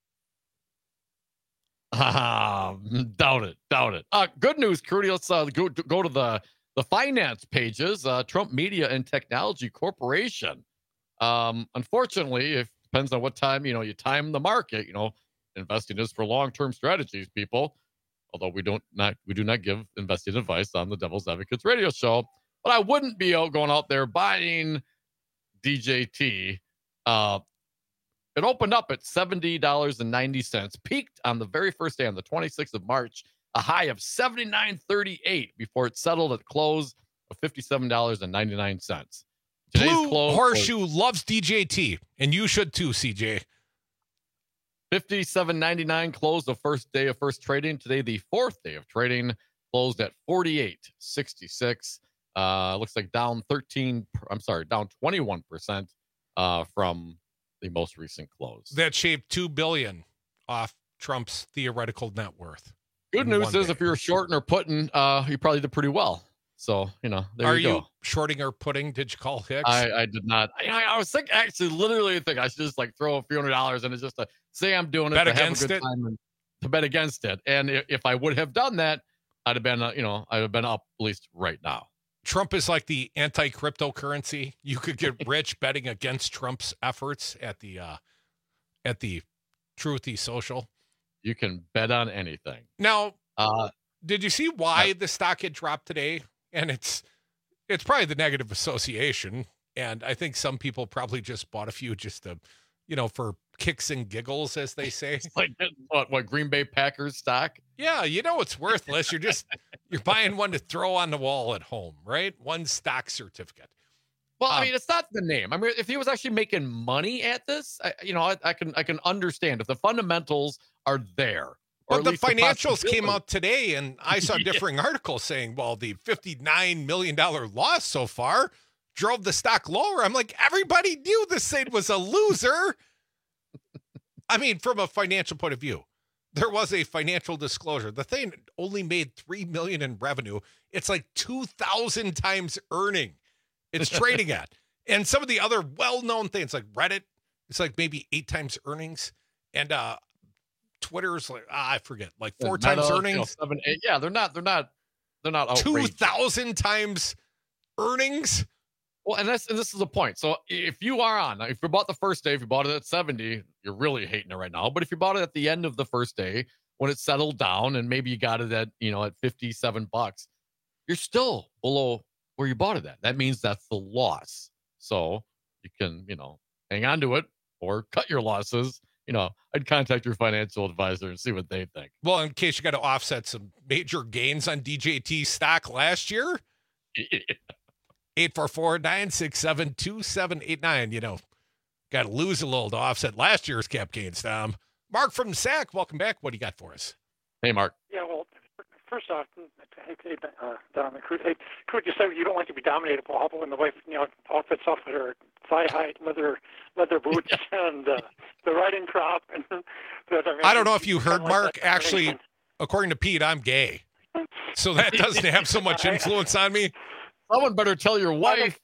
S18: Uh, doubt it. Doubt it. Uh, good news, Crudy. Let's uh, go, go to the, the finance pages. Uh, Trump Media and Technology Corporation. Um, unfortunately, it depends on what time, you know, you time the market, you know, investing is for long-term strategies, people. Although we don't not, we do not give investing advice on the Devil's Advocates radio show, but I wouldn't be out going out there buying D J T. Uh, it opened up at seventy dollars and ninety cents, peaked on the very first day on the twenty-sixth of March, a high of seventy-nine thirty-eight before it settled at close of fifty-seven dollars and ninety-nine cents. Today's
S3: Blue
S18: close
S3: Horseshoe
S18: was,
S3: loves D J T, and you should too, C J.
S18: fifty-seven ninety-nine closed the first day of first trading. Today, the fourth day of trading, closed at forty-eight sixty-six. Uh, looks like down thirteen. I'm sorry, down twenty-one percent uh, from the most recent close.
S3: That shaved two billion off Trump's theoretical net worth.
S18: Good news is, if you're shorting or putting, uh, you probably did pretty well. So, you know, there
S3: Are
S18: you go.
S3: you shorting or putting? Did you call Hicks?
S18: I, I did not. I, I was thinking, actually, literally think I should just like throw a few hundred dollars and it's just to say I'm doing it,
S3: Bet
S18: to have a
S3: against
S18: good
S3: it?
S18: time and to bet against it. And if, if I would have done that, I'd have been, uh, you know, I'd have been up at least right now.
S3: Trump is like the anti-cryptocurrency. You could get rich betting against Trump's efforts at the uh, at the Truthy Social.
S18: You can bet on anything.
S3: Now,
S18: uh,
S3: did you see why the stock had dropped today? And it's it's probably the negative association. And I think some people probably just bought a few just to, you know, for kicks and giggles, as they say.
S18: Like what, what Green Bay Packers stock?
S3: Yeah, you know it's worthless. You're just you're buying one to throw on the wall at home, right? One stock certificate.
S18: Well, I
S3: Um,
S18: mean, it's not the name. I mean, if he was actually making money at this, I, you know, I, I can I can understand if the fundamentals are there.
S3: Well,
S18: at
S3: the
S18: least
S3: financials came
S18: possibility.
S3: out today, and I saw
S18: Yeah.
S3: differing articles saying, well, the fifty-nine million dollars loss so far drove the stock lower. I'm like, everybody knew this thing was a loser. I mean, from a financial point of view, there was a financial disclosure. The thing only made three million dollars in revenue. It's like two thousand times earning it's trading at. And some of the other well-known things like Reddit, it's like maybe eight times earnings. And uh, Twitter's like, ah, I forget, like four
S18: Meta,
S3: times
S18: you know,
S3: earnings.
S18: seven, eight. Yeah, they're not, they're not, they're not outrageous.
S3: two thousand times earnings.
S18: Well, and that's and this is the point. So if you are on, if you bought the first day, if you bought it at seventy, you're really hating it right now. But if you bought it at the end of the first day, when it settled down, and maybe you got it at, you know, at fifty-seven bucks, you're still below where you bought it at. That means that's the loss. So you can, you know, hang on to it or cut your losses. You know, I'd contact your financial advisor and see what they think.
S3: Well, in case you got to offset some major gains on D J T stock last year. eight four four, nine six seven, two seven eight nine. You know, got to lose a little to offset last year's cap gains, Tom. Mark from S A C, welcome back. What do you got for us?
S18: Hey, Mark.
S9: Yeah, well, first off, hey, hey, uh, Don, Crude, hey, Crude, you said you don't like to be dominated. Well, how about when the wife, you know, outfits off with her thigh-high leather leather boots and uh, the riding crop? And the, I, mean,
S3: I don't know if you heard,
S9: like
S3: Mark.
S9: that
S3: Actually, according to Pete, I'm gay. So that doesn't have so much influence on me.
S18: Someone better tell your wife.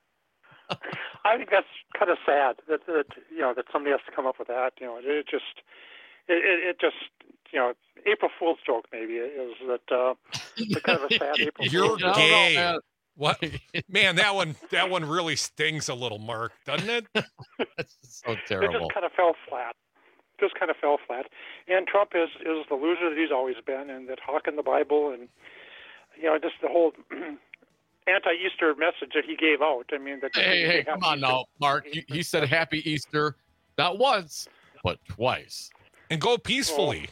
S9: I think that's kind of sad that, that you know that somebody has to come up with that. You know, it, it just it, it, it just you know April Fool's joke maybe is that uh, it's kind of a sad April
S3: You're
S9: Fool's joke.
S3: gay.
S18: No, no, man.
S3: What? Man, that one that one really stings a little, Mark, doesn't it?
S18: That's so
S9: It
S18: terrible.
S9: just kind of fell flat. Just kind of fell flat. And Trump is is the loser that he's always been, and that hawking the Bible, and you know just the whole anti-Easter message that he gave out. I mean, that
S18: Hey, hey, come on now, Mark. He, he said Happy Easter not once, but twice.
S3: And go peacefully.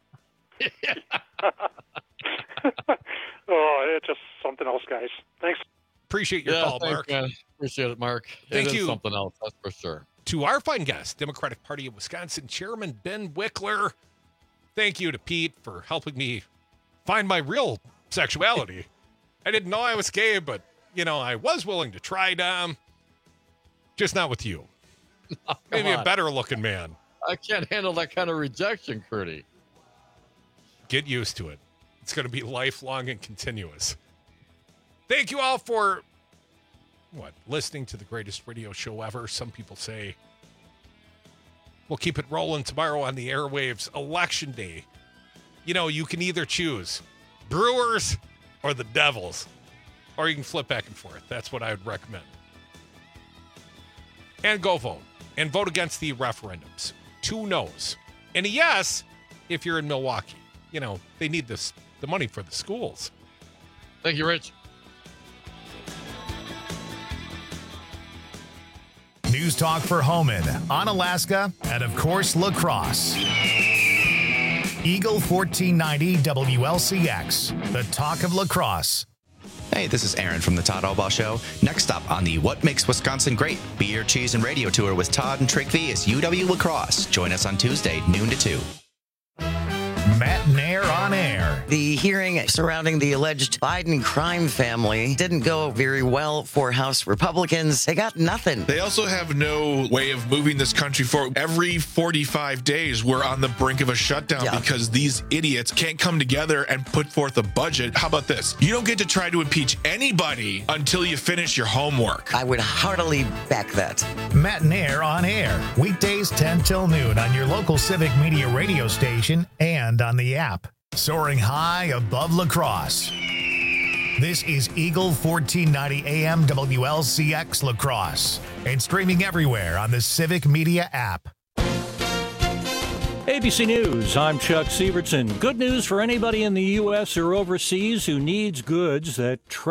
S9: Oh, it's just something else, guys. Thanks.
S3: Appreciate your
S18: Yeah,
S3: call,
S18: thanks,
S3: Mark.
S18: man. Appreciate it, Mark.
S3: Thank
S18: it
S3: you.
S18: Is something else, that's for sure.
S3: To our fine guest, Democratic Party of Wisconsin Chairman Ben Wickler. Thank you to Pete for helping me find my real sexuality. I didn't know I was gay, but, you know, I was willing to try, Dom. Just not with you.
S18: Oh,
S3: Maybe a
S18: on.
S3: better looking man.
S18: I can't handle that kind of rejection, Curdy.
S3: Get used to it. It's going to be lifelong and continuous. Thank you all for, what, listening to the greatest radio show ever, some people say. We'll keep it rolling tomorrow on the airwaves. Election day. You know, you can either choose Brewers or the Devils, or you can flip back and forth. That's what I would recommend. And go vote. And vote against the referendums. Two no's. And a yes if you're in Milwaukee. You know, they need this the money for the schools.
S18: Thank you, Rich.
S13: News Talk for Homan, on Alaska, and of course, La Crosse. Eagle fourteen ninety W L C X, the talk of La Crosse.
S11: Hey, this is Aaron from the Todd Albaugh Show. Next up on the What Makes Wisconsin Great Beer, Cheese, and Radio Tour with Todd and Trick V is U W La Crosse. Join us on Tuesday, noon to two.
S13: Matt Nair on air.
S14: The hearing surrounding the alleged Biden crime family didn't go very well for House Republicans. They got nothing.
S16: They also have no way of moving this country forward. Every forty-five days, we're on the brink of a shutdown yeah. because these idiots can't come together and put forth a budget. How about this? You don't get to try to impeach anybody until you finish your homework.
S14: I would heartily back that.
S13: Matt and Air on air, weekdays ten till noon on your local Civic Media radio station and on the app. Soaring high above La Crosse. This is Eagle fourteen ninety A M W L C X La Crosse and streaming everywhere on the Civic Media app.
S19: A B C News, I'm Chuck Sievertson. Good news for anybody in the U S or overseas who needs goods that travel.